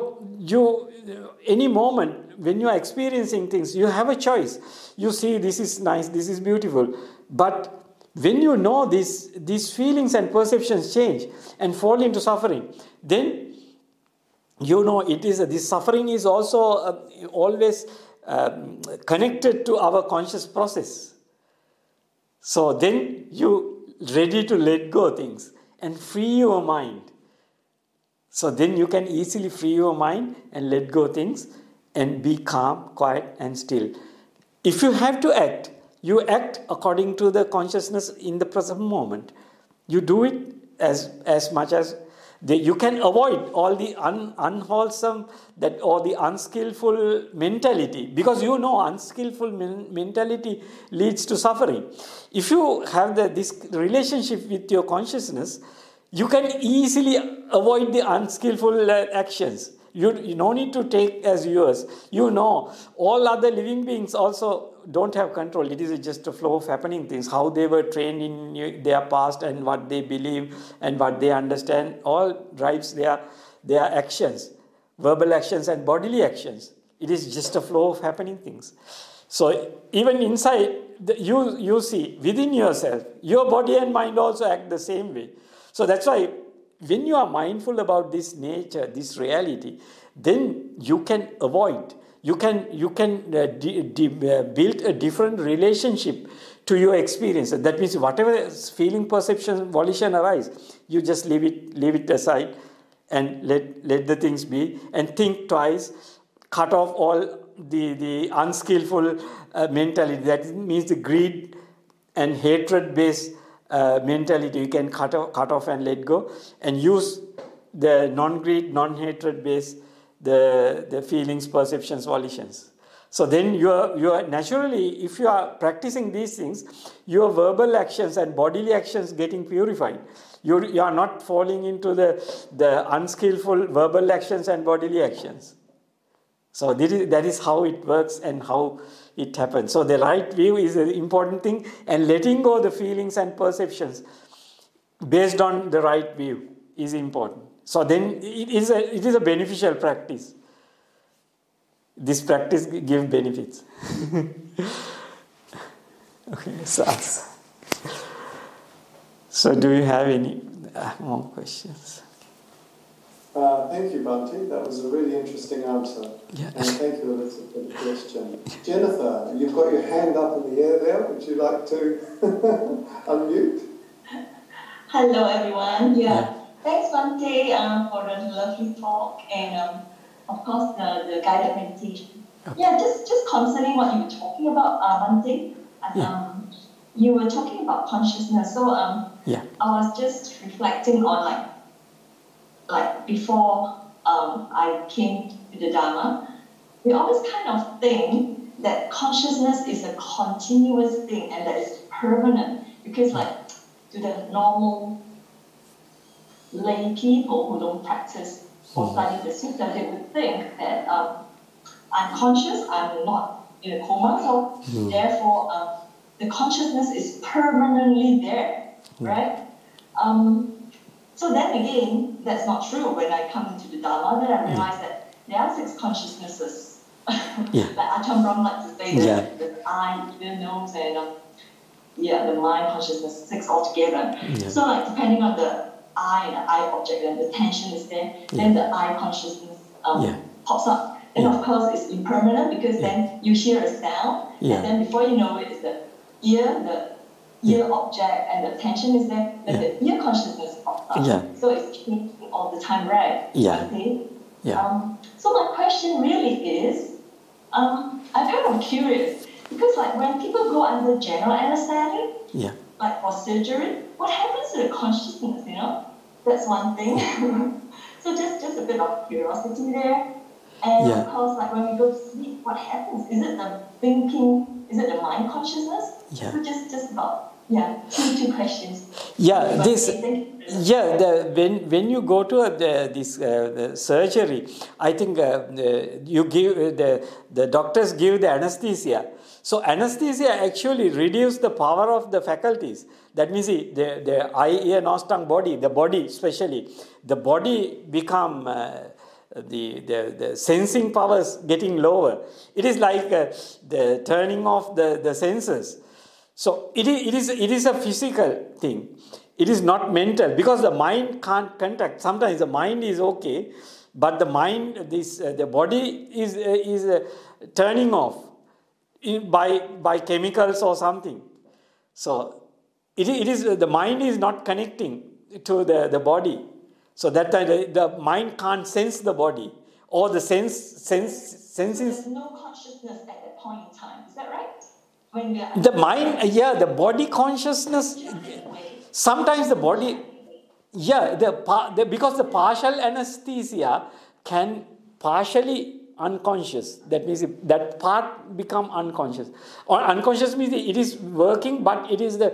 any moment when you are experiencing things, you have a choice. You see this is nice, this is beautiful. But when you know these feelings and perceptions change and fall into suffering, then you know this suffering is also always connected to our conscious process. So then you ready to let go things and free your mind. So then you can easily free your mind and let go things and be calm, quiet and still. If you have to act, you act according to the consciousness in the present moment. You do it as much as you can avoid all the unwholesome or the unskillful mentality, because you know unskillful mentality leads to suffering. If you have this relationship with your consciousness, you can easily avoid the unskillful actions. You no need to take as yours. You know, all other living beings also don't have control. It is just a flow of happening things. How they were trained in their past and what they believe and what they understand all drives their actions, verbal actions and bodily actions. It is just a flow of happening things. So even inside, you see within yourself, your body and mind also act the same way. So that's why when you are mindful about this nature, this reality, then you can avoid. You can build a different relationship to your experience. That means whatever feeling, perception, volition arise, you just leave it aside and let the things be and think twice. Cut off all the unskillful mentality. That means the greed and hatred based mentality. You can cut off and let go and use the non-greed, non-hatred based the feelings, perceptions, volitions. So then you are naturally, if you are practicing these things, your verbal actions and bodily actions getting purified. You are not falling into the unskillful verbal actions and bodily actions. So that is how it works and how it happens. So the right view is an important thing, and letting go the feelings and perceptions based on the right view is important. So then it is a beneficial practice. This practice gives benefits. Okay, so do you have any more questions? Thank you, Bhante. That was a really interesting answer. Yeah. And thank you, Alyssa, for the question. Jennifer, you've got your hand up in the air there. Would you like to unmute? Hello, everyone. Yeah. Thanks, Bhante, for the lovely talk and, of course, the guided meditation. Okay. Yeah, just concerning what you were talking about, Bhante. You were talking about consciousness. So I was just reflecting on like before I came to the Dharma, we always kind of think that consciousness is a continuous thing and that it's permanent, because to the normal lay people who don't practice or study the sutta, they would think that I'm conscious, I'm not in a coma, so therefore the consciousness is permanently there, right? So then again, that's not true. When I come into the Dharma, then I realize that there are 6 consciousnesses. Like Ajahn Brahm likes to say that the eye, the nose, and the mind consciousness, 6 altogether. So depending on the eye and the eye object, and the tension is there, then the eye consciousness pops up. And of course, it's impermanent, because then you hear a sound, and then before you know it, it's the ear object, and the tension is there, then the ear consciousness pops up. So it's changing all the time, right? Okay? So my question really is, I'm kind of curious, because when people go under general anesthetic, like for surgery, what happens to the consciousness, That's one thing. So just a bit of curiosity there. And of course, when we go to sleep, what happens? Is it the thinking? Is it the mind consciousness? So just about two questions. When you go to this surgery, I think you give the doctors give the anesthesia. So anesthesia actually reduces the power of the faculties. That means the eye, ear, nose, tongue, body, the body especially, the body become the sensing powers getting lower. It is like the turning off the senses. So it is a physical thing. It is not mental, because the mind can't contact. Sometimes the mind is okay, but the mind, the body is turning off by chemicals or something. So it is the mind is not connecting to the body. So that time the mind can't sense the body, or the senses. There's no consciousness at that point in time. Is that right? When we are the mind, the body consciousness. Sometimes the body, because the partial anesthesia can partially unconscious. That means that part become unconscious. Or unconscious means it is working, but it is the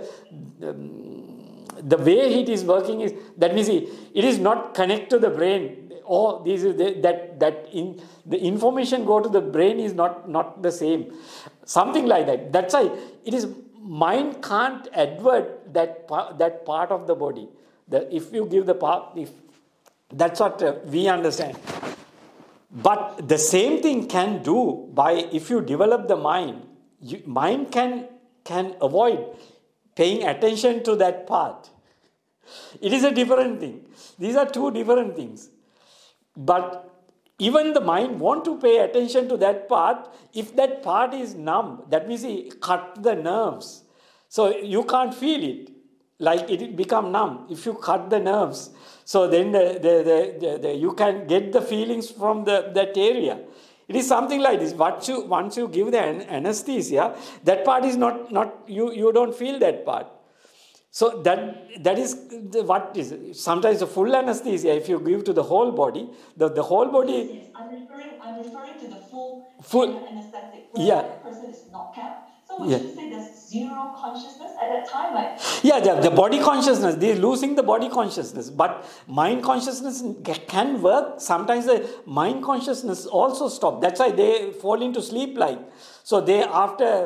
way it is working is, that means it is not connected to the brain. Or the information go to the brain is not the same. Something like that. That's why it is mind can't advert that part of the body. If you give the part, that's what we understand. But the same thing can do if you develop the mind. Mind can avoid paying attention to that part. It is a different thing. These are two different things. But even the mind want to pay attention to that part. If that part is numb, that means it cut the nerves. So you can't feel it. Like it become numb. If you cut the nerves, so then you can get the feelings from that area. It is something like this. Once you give the anesthesia, that part is not you don't feel that part. So that is what is sometimes a full anesthesia. If you give to the whole body, the whole body. Yes, I'm referring to the full anesthetic. where Yeah. that person is not kept. So would you say there's zero consciousness at that time? Like, Yeah, the body consciousness, they're losing the body consciousness, but mind consciousness can work. Sometimes the mind consciousness also stop. That's why they fall into sleep like. So they, after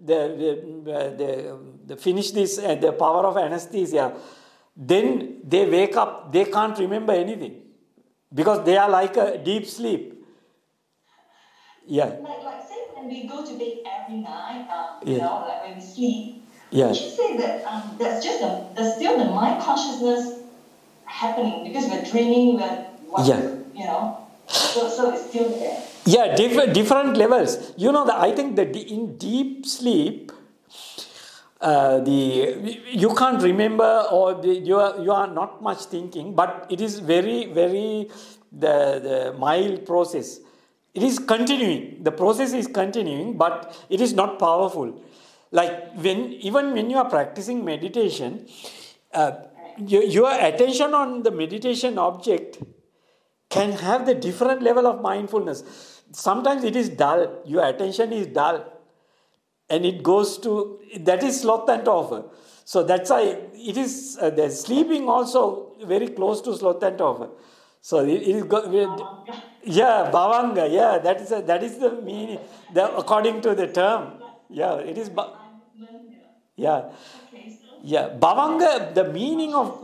they finish this, the power of anesthesia, then they wake up, they can't remember anything because they are like a deep sleep. Yeah. like say when we go to bed every night, Yeah. you know, like when we sleep, Yeah. would you say that there's still the mind consciousness happening because we're dreaming, Yeah. you know, so it's still there. Yeah, different levels. You know, I think that in deep sleep, you can't remember, or you are not much thinking, but it is very, very the mild process. It is continuing. The process is continuing, but it is not powerful. Like even when you are practicing meditation, your attention on the meditation object can have the different level of mindfulness. Sometimes it is dull. Your attention is dull. And it goes to, that is sloth and torpor. So that's why it is, the sleeping also very close to sloth and torpor. So it is, yeah, bhavanga, yeah, that is the meaning, according to the term. Yeah, it is, yeah. Yeah, bhavanga, the meaning of,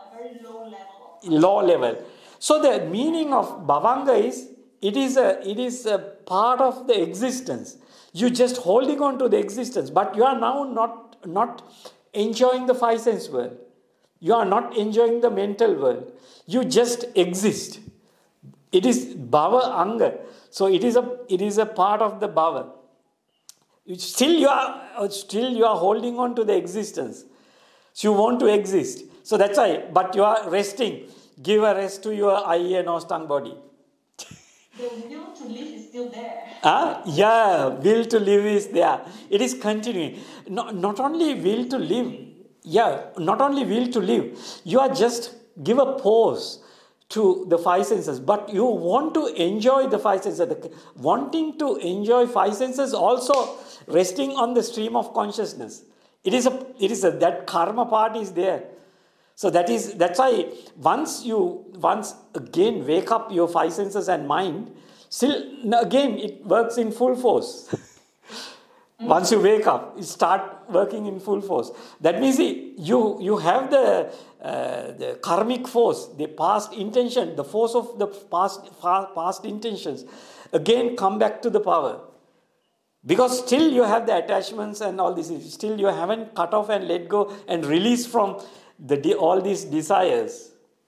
low level. So the meaning of bhavanga is, it is a part of the existence. You just holding on to the existence, but you are now not enjoying the five sense world. You are not enjoying the mental world. You just exist. It is bhava anga. So it is a part of the bhava. Still you are holding on to the existence. So you want to exist. So that's why, but you are resting. Give a rest to your eye and nose, tongue, body. The will to live is still there. Yeah, will to live is there. It is continuing. Not only will to live. Yeah, not only will to live. You are just give a pause to the five senses, but you want to enjoy the five senses. Wanting to enjoy five senses also resting on the stream of consciousness. That karma part is there. So that's why once again wake up your five senses and mind, still again it works in full force. Once you wake up, it start working in full force. That means you have the karmic force, the past intention, the force of the past intentions, again come back to the power. Because still you have the attachments and all this, still you haven't cut off and let go and release from all these desires.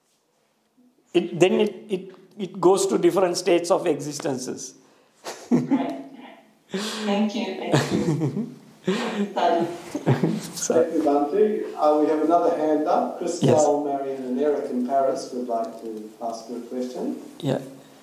It goes to different states of existences. Right. Thank you. Thank you, Bhante. We have another hand up. Christelle, Yes. Marion and Eric in Paris would like to ask you a question. Yeah.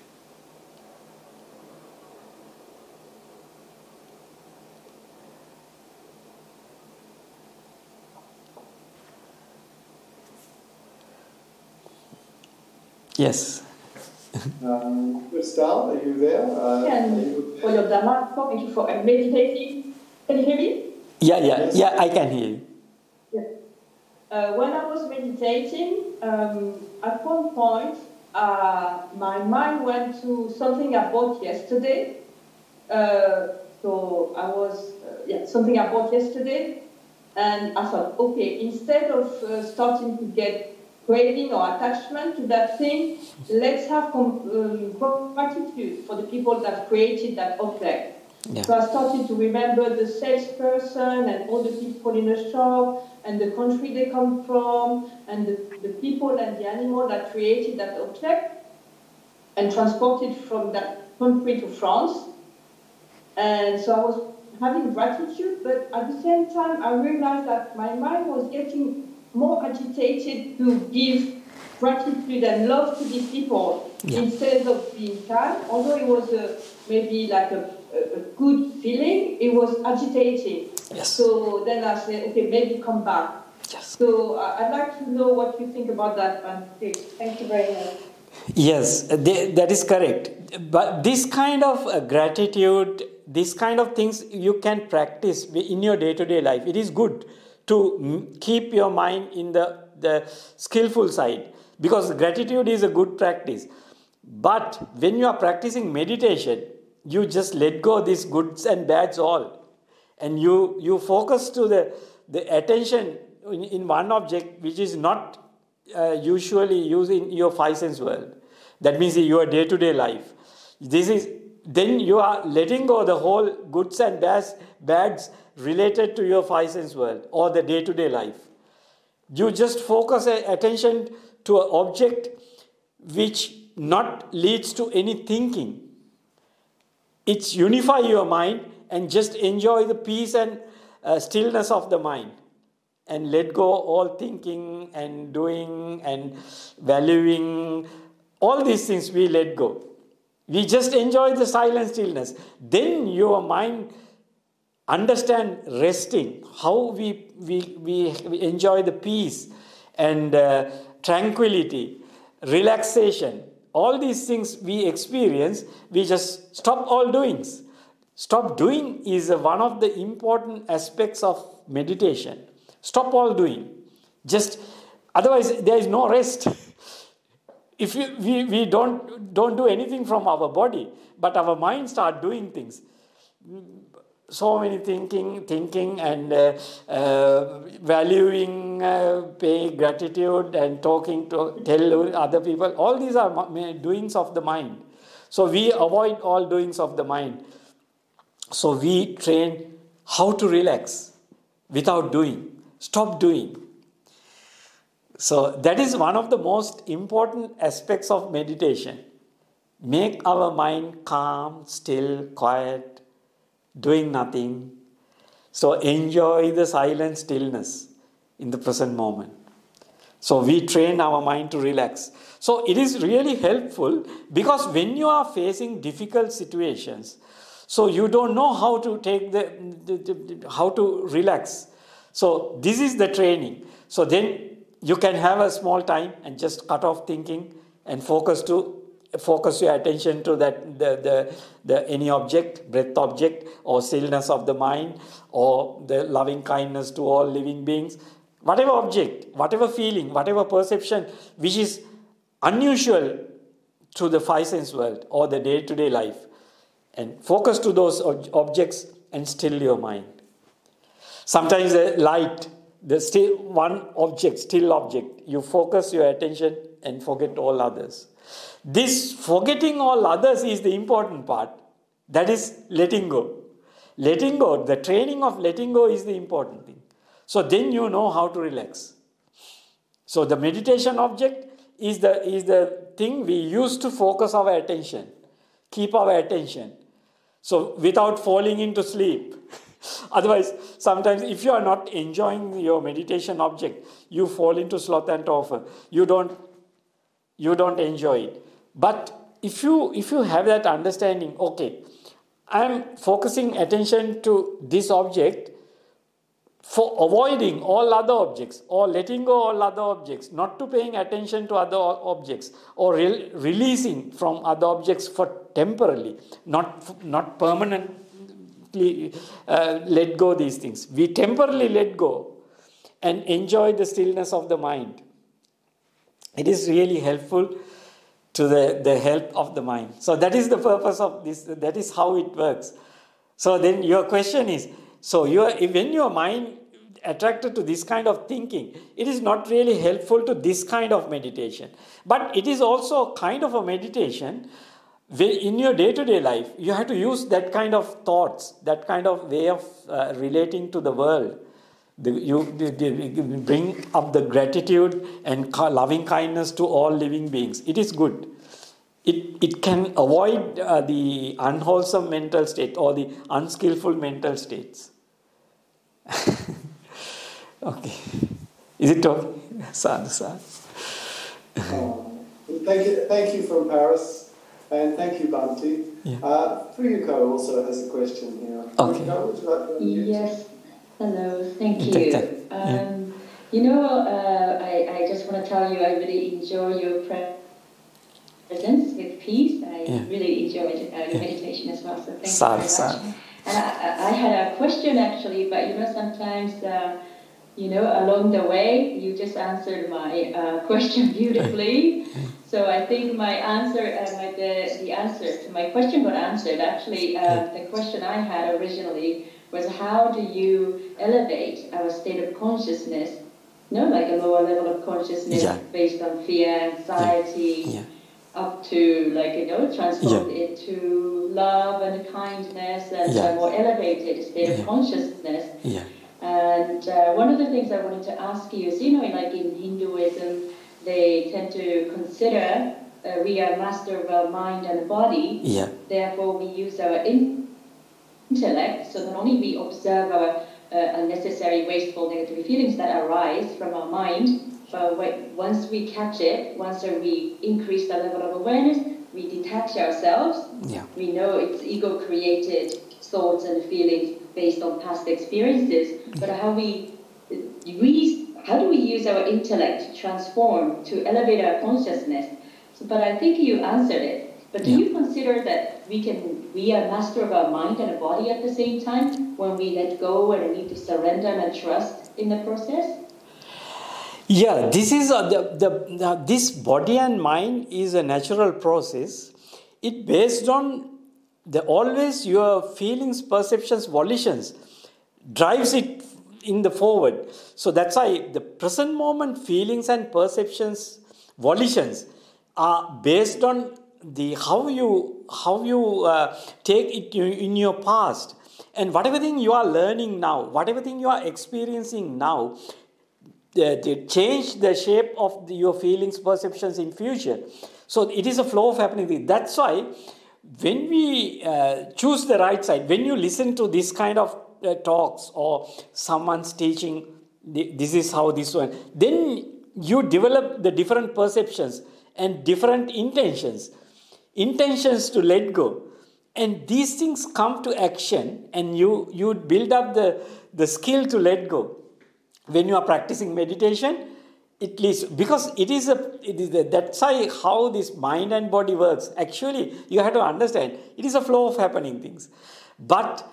Yes. Christelle, are you there? For your Dharma talk, thank you for meditating. Can you hear me? Yeah, I can hear you. Yes. When I was meditating, at one point, my mind went to something I bought yesterday. So I was, something I bought yesterday. And I thought, okay, instead of starting to get craving or attachment to that thing, let's have gratitude for the people that created that object. Yeah. So I started to remember the salesperson and all the people in the shop and the country they come from and the people and the animal that created that object and transported from that country to France. And so I was having gratitude, but at the same time I realized that my mind was getting more agitated to give gratitude and love to these people instead of being kind. Although it was maybe like a good feeling, it was agitating. Yes. So then I said, okay, maybe come back. Yes. So I'd like to know what you think about that, Bhante. Thank you very much. Yes, that is correct. But this kind of gratitude these kind of things you can practice in your day-to-day life. It is good to keep your mind in the skillful side, because gratitude is a good practice. But when you are practicing meditation, you just let go of these goods and bads all. And you focus to the attention in one object which is not usually used in your five sense world. That means in your day-to-day life. Then you are letting go of the whole goods and bads related to your five sense world or the day-to-day life. You just focus attention to an object which not leads to any thinking. It's unify your mind and just enjoy the peace and stillness of the mind. And let go all thinking and doing and valuing. All these things we let go. We just enjoy the silent stillness. Then your mind understand resting, how we enjoy the peace and tranquility, relaxation. All these things we experience, we just stop all doings. Stop doing is one of the important aspects of meditation. Stop all doing. Otherwise there is no rest. If we don't do anything from our body, but our mind start doing things. So many thinking and valuing, paying gratitude and tell other people. All these are doings of the mind. So we avoid all doings of the mind. So we train how to relax without doing. Stop doing. So that is one of the most important aspects of meditation. Make our mind calm, still, quiet, doing nothing. So enjoy the silent stillness in the present moment. So we train our mind to relax. So it is really helpful, because when you are facing difficult situations, so you don't know how to how to relax. So this is the training. So then you can have a small time and just cut off thinking and focus your attention to the any object, breath object, or stillness of the mind, or the loving kindness to all living beings. Whatever object, whatever feeling, whatever perception which is unusual to the five sense world or the day-to-day life, and focus to those objects and still your mind. Sometimes the light, one object, still object, you focus your attention and forget all others. This forgetting all others is the important part. That is letting go. Letting go, the training of letting go is the important thing. So then you know how to relax. So the meditation object is the thing we use to focus our attention, keep our attention. So without falling into sleep. Otherwise, sometimes if you are not enjoying your meditation object, you fall into sloth and torpor. You don't enjoy it. But if you have that understanding, okay, I am focusing attention to this object for avoiding all other objects, or letting go all other objects, not to paying attention to other objects, or releasing from other objects for temporarily, not permanently let go these things. We temporarily let go and enjoy the stillness of the mind. It is really helpful to the help of the mind. So that is the purpose of this. That is how it works. So then your question is, so when your mind attracted to this kind of thinking, it is not really helpful to this kind of meditation. But it is also kind of a meditation where in your day-to-day life, you have to use that kind of thoughts, that kind of way of relating to the world. You bring up the gratitude and loving kindness to all living beings. It is good. It can avoid the unwholesome mental state or the unskillful mental states. Okay. Is it okay? Sadhu. Thank you from Paris, and thank you, Bhante. Yeah. Fuyuko also has a question here. Okay. Would you like to unmute? Yes. Hello. Thank you. Yeah. I just want to tell you I really enjoy your presence, with peace. I really enjoyed your meditation as well, so thank you very much. And I had a question actually, but sometimes, along the way, you just answered my question beautifully. So I think my answer, the answer to my question got answered. Actually, the question I had originally was, how do you elevate our state of consciousness, like a lower level of consciousness based on fear, anxiety, up to transform it to love and kindness and a more elevated state of consciousness. And one of the things I wanted to ask you is, like in Hinduism, they tend to consider we are master of our mind and body. Therefore, we use our intellect, so not only we observe our unnecessary, wasteful, negative feelings that arise from our mind, but once we catch it, once we increase the level of awareness, we detach ourselves. We know it's ego-created thoughts and feelings based on past experiences. But how do we use our intellect to transform, to elevate our consciousness? But I think you answered it. But do you consider that we are master of our mind and body at the same time when we let go and need to surrender and trust in the process? Yeah, this is this body and mind is a natural process. It based on always your feelings, perceptions, volitions drives it in the forward. So that's why the present moment feelings and perceptions, volitions are based on how you take it in your past, and whatever thing you are learning now, whatever thing you are experiencing now. They change the shape of your feelings, perceptions in future. So it is a flow of happening thing. That's why when we choose the right side, when you listen to this kind of talks or someone's teaching, this is how this one, then you develop the different perceptions and different intentions to let go. And these things come to action, and you build up the skill to let go. When you are practicing meditation, it leads, because that's how this mind and body works. Actually, you have to understand, it is a flow of happening things. But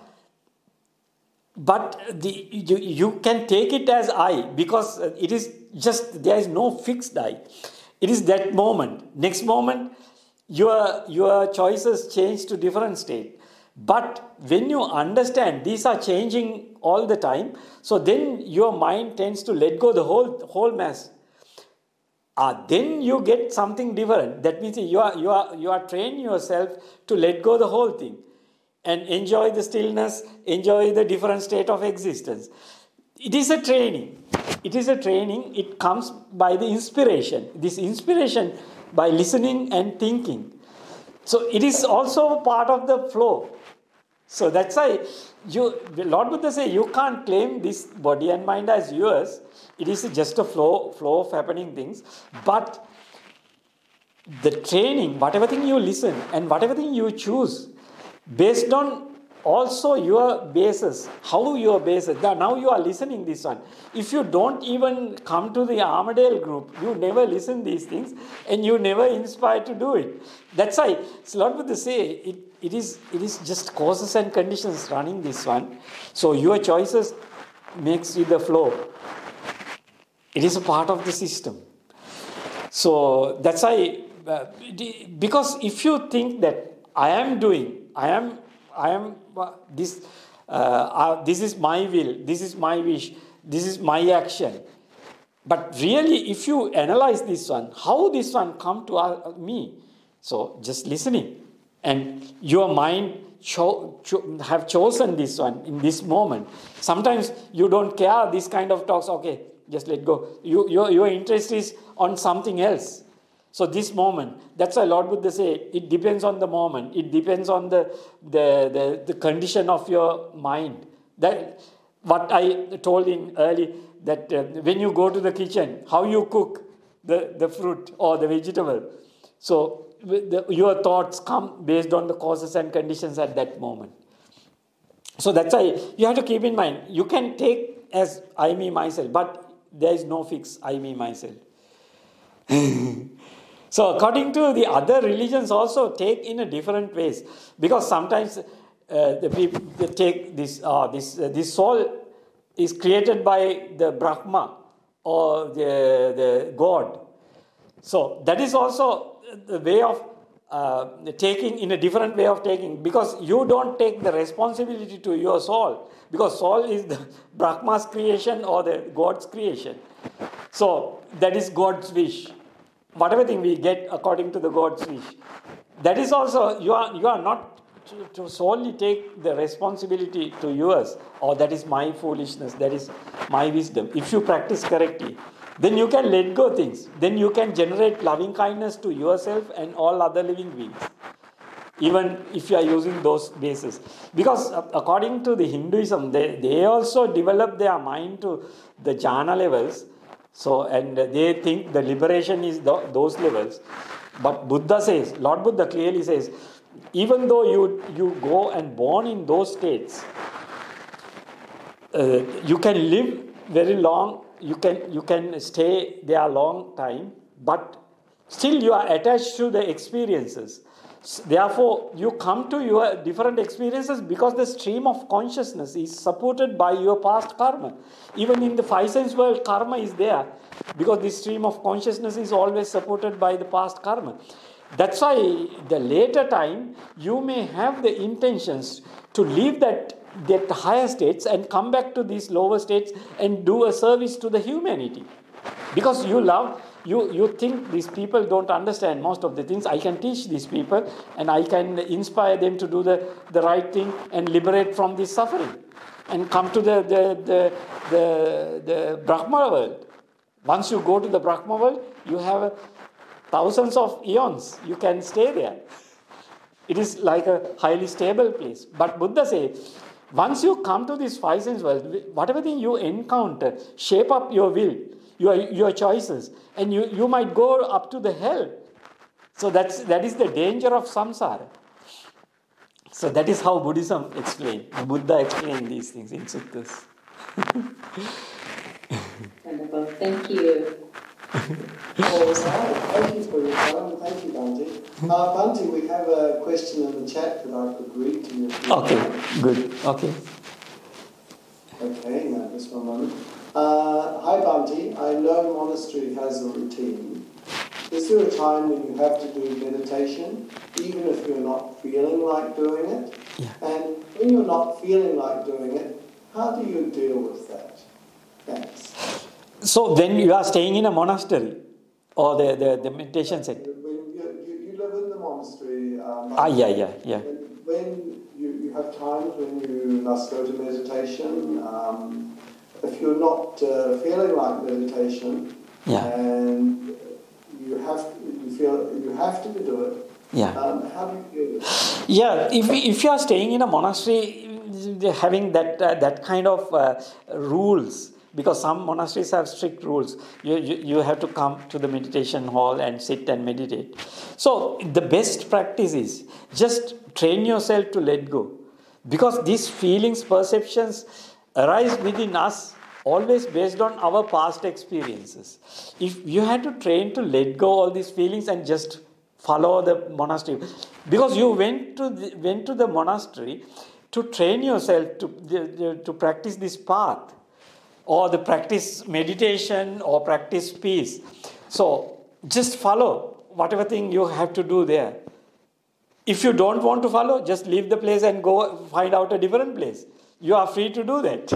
you can take it as I, because it is just, there is no fixed I. It is that moment. Next moment, your choices change to different state. But when you understand these are changing all the time, so then your mind tends to let go the whole mass. Then you get something different. That means you are training yourself to let go the whole thing and enjoy the stillness, enjoy the different state of existence. It is a training. It comes by the inspiration. This inspiration by listening and thinking. So it is also part of the flow. So that's why Lord Buddha say you can't claim this body and mind as yours. It is just a flow of happening things. But the training, whatever thing you listen and whatever thing you choose, based on also your basis, how your basis. Now you are listening this one. If you don't even come to the Armadale group, you never listen these things and you never inspired to do it. That's why Lord Buddha say it is just causes and conditions running this one. So your choices makes you the flow. It is a part of the system. So that's why, because if you think that this is my will, this is my wish, this is my action. But really, if you analyze this one, how this one come to me? So just listening. And your mind have chosen this one in this moment. Sometimes you don't care this kind of talks. Okay, just let go. Your interest is on something else. So this moment, that's why Lord Buddha say it depends on the moment. It depends on the condition of your mind. That what I told in early, that when you go to the kitchen, how you cook the fruit or the vegetable. So your thoughts come based on the causes and conditions at that moment. So that's why you have to keep in mind, you can take as I, me, myself, but there is no fixed I, me, myself. So according to the other religions also take in a different ways, because sometimes the people they take this soul is created by the Brahma or the God. So that is also the way of taking, in a different way of taking, because you don't take the responsibility to your soul, because soul is the Brahma's creation or the God's creation. So that is God's wish. Whatever thing we get according to the God's wish, that is also, you are not to solely take the responsibility to yours, or that is my foolishness, that is my wisdom. If you practice correctly, then you can let go things. Then you can generate loving kindness to yourself and all other living beings, even if you are using those bases. Because according to the Hinduism, they also develop their mind to the jhana levels. So, and they think the liberation is those levels. But Buddha says, Lord Buddha clearly says, even though you go and born in those states, you can live very long, you can stay there a long time, but still you are attached to the experiences. Therefore, you come to your different experiences because the stream of consciousness is supported by your past karma. Even in the five sense world, karma is there because the stream of consciousness is always supported by the past karma. That's why the later time you may have the intentions to leave that higher states and come back to these lower states and do a service to the humanity. Because you love, you think these people don't understand most of the things. I can teach these people and I can inspire them to do the right thing and liberate from this suffering and come to the Brahma world. Once you go to the Brahma world, you have thousands of eons. You can stay there. It is like a highly stable place. But Buddha says, once you come to this five sense world, whatever thing you encounter, shape up your will, your choices, and you might go up to the hell. So that is the danger of samsara. So that is how Buddhism explained. Buddha explained these things in suttas. Wonderful. Thank you. Thank you for your time. Thank you, Bhante. Bhante, we have a question in the chat that I could read to you. Okay, good. Okay. Okay, now just one moment. Hi, Bhante. I know monastery has a routine. Is there a time when you have to do meditation, even if you're not feeling like doing it? Yeah. And when you're not feeling like doing it, how do you deal with that? Thanks. So when you are staying in a monastery or the meditation center? When you live in the monastery. Yeah. When you have times when you must go to meditation, if you're not feeling like meditation, and you feel you have to do it, how do you deal with it? Yeah, if you are staying in a monastery, having that kind of rules, because some monasteries have strict rules. You have to come to the meditation hall and sit and meditate. So the best practice is just train yourself to let go. Because these feelings, perceptions arise within us always based on our past experiences. If you had to train to let go all these feelings and just follow the monastery, because you went to the monastery to train yourself to practice this path, or the practice meditation or practice peace. So just follow whatever thing you have to do there. If you don't want to follow, just leave the place and go find out a different place. You are free to do that.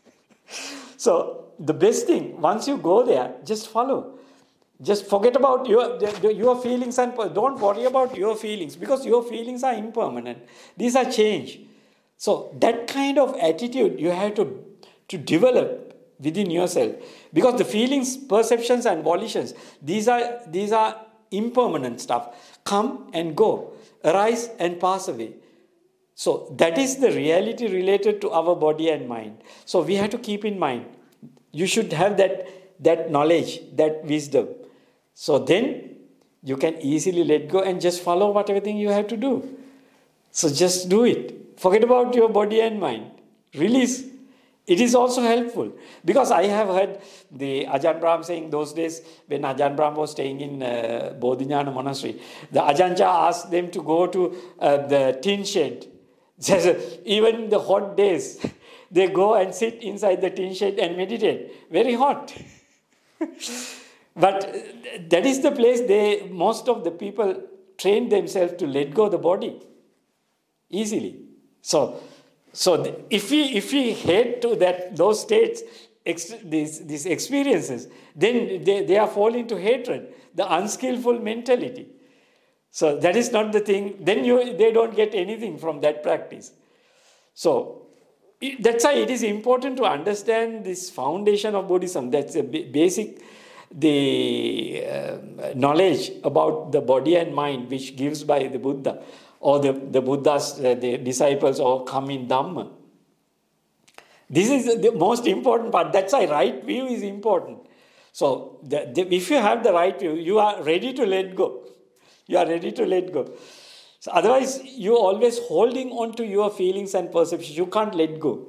So the best thing, once you go there, just follow. Just forget about your feelings and don't worry about your feelings, because your feelings are impermanent. These are change. So that kind of attitude you have to develop within yourself, because the feelings, perceptions and volitions, these are impermanent stuff. Come and go, arise and pass away. So that is the reality related to our body and mind. So we have to keep in mind. You should have that knowledge, that wisdom. So then you can easily let go and just follow whatever thing you have to do. So just do it. Forget about your body and mind. Release It is also helpful, because I have heard the Ajahn Brahm saying those days when Ajahn Brahm was staying in Bodhinyana monastery, the Ajahn Chah asked them to go to the tin shed. Even the hot days, they go and sit inside the tin shed and meditate. Very hot. But that is the place most of the people train themselves to let go the body easily. So if we head to those states, these experiences, then they are falling into hatred, the unskillful mentality. So that is not the thing. Then they don't get anything from that practice. So that's why it is important to understand this foundation of Buddhism. That's a basic knowledge about the body and mind, which gives by the Buddha, or the Buddha's the disciples, or come in Dhamma. This is the most important part. That's why right view is important. So if you have the right view, you are ready to let go. You are ready to let go. So otherwise, you're always holding on to your feelings and perceptions. You can't let go.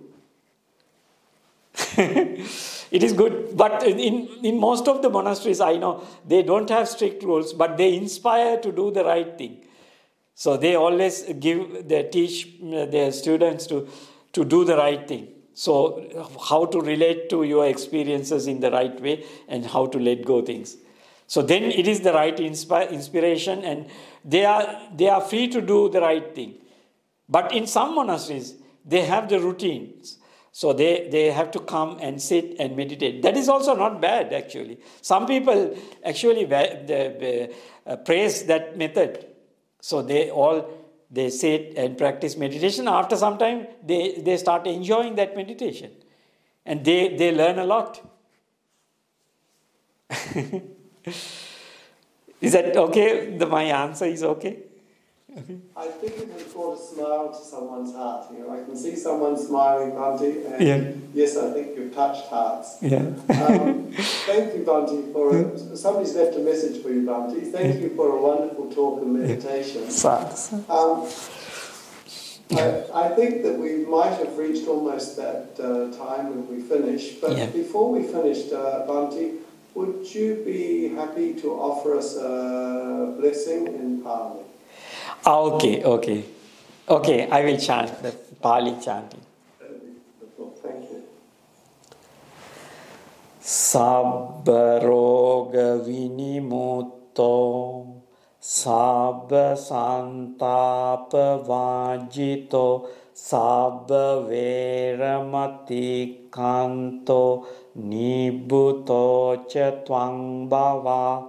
It is good, but in most of the monasteries, I know, they don't have strict rules, but they inspire to do the right thing. So they always teach their students to do the right thing. So how to relate to your experiences in the right way, and how to let go things. So then it is the right inspiration, and they are free to do the right thing. But in some monasteries, they have the routines. So they have to come and sit and meditate. That is also not bad, actually. Some people actually praise that method. So they sit and practice meditation. After some time, they start enjoying that meditation. And they learn a lot. Is that okay? My answer is okay? I think it has brought a smile to someone's heart. I can see someone smiling, Bhante, and yes, I think you've touched hearts. Yeah. Thank you, Bhante, somebody's left a message for you, Bhante. Thank you for a wonderful talk and meditation. I think that we might have reached almost that time when we finish, but before we finished, Bhante, would you be happy to offer us a blessing in Pali? Okay, I will chant the Pali chanting. Thank you. Sabba roga vinimutto, sabba santapa vajito, sabba veramati kanto, nibbuto ca tvang bhava.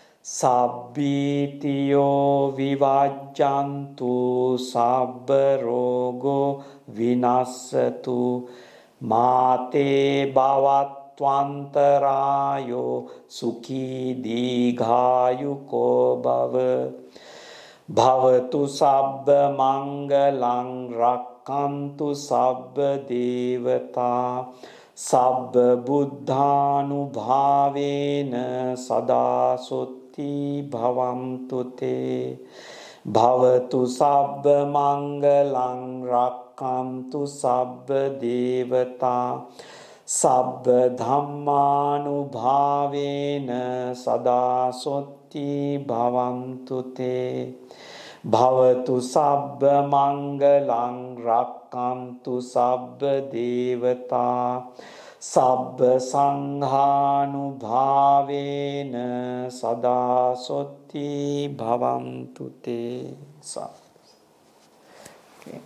Sabbitiyo vivajjantu, sabba rogo vinassatu, mate bhavatvantarayo, sukhi digayuko bhava. Bhavatu sabba mangalang, rakkantu sabba devata, sabba buddhanubhavena sada bhavantu te. Bhavatu sabba mangalang, rakkantu sabba devata, sabba dhammanubhavena sada bhavantu te. Bhavatu sabba mangalang, rakkantu sabba devata, sabba sanghanubhavena sada bhavantu te. Okay.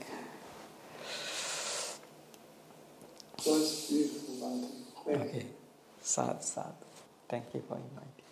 So it's beautiful, Bhante. Okay. Sad. Thank you for inviting.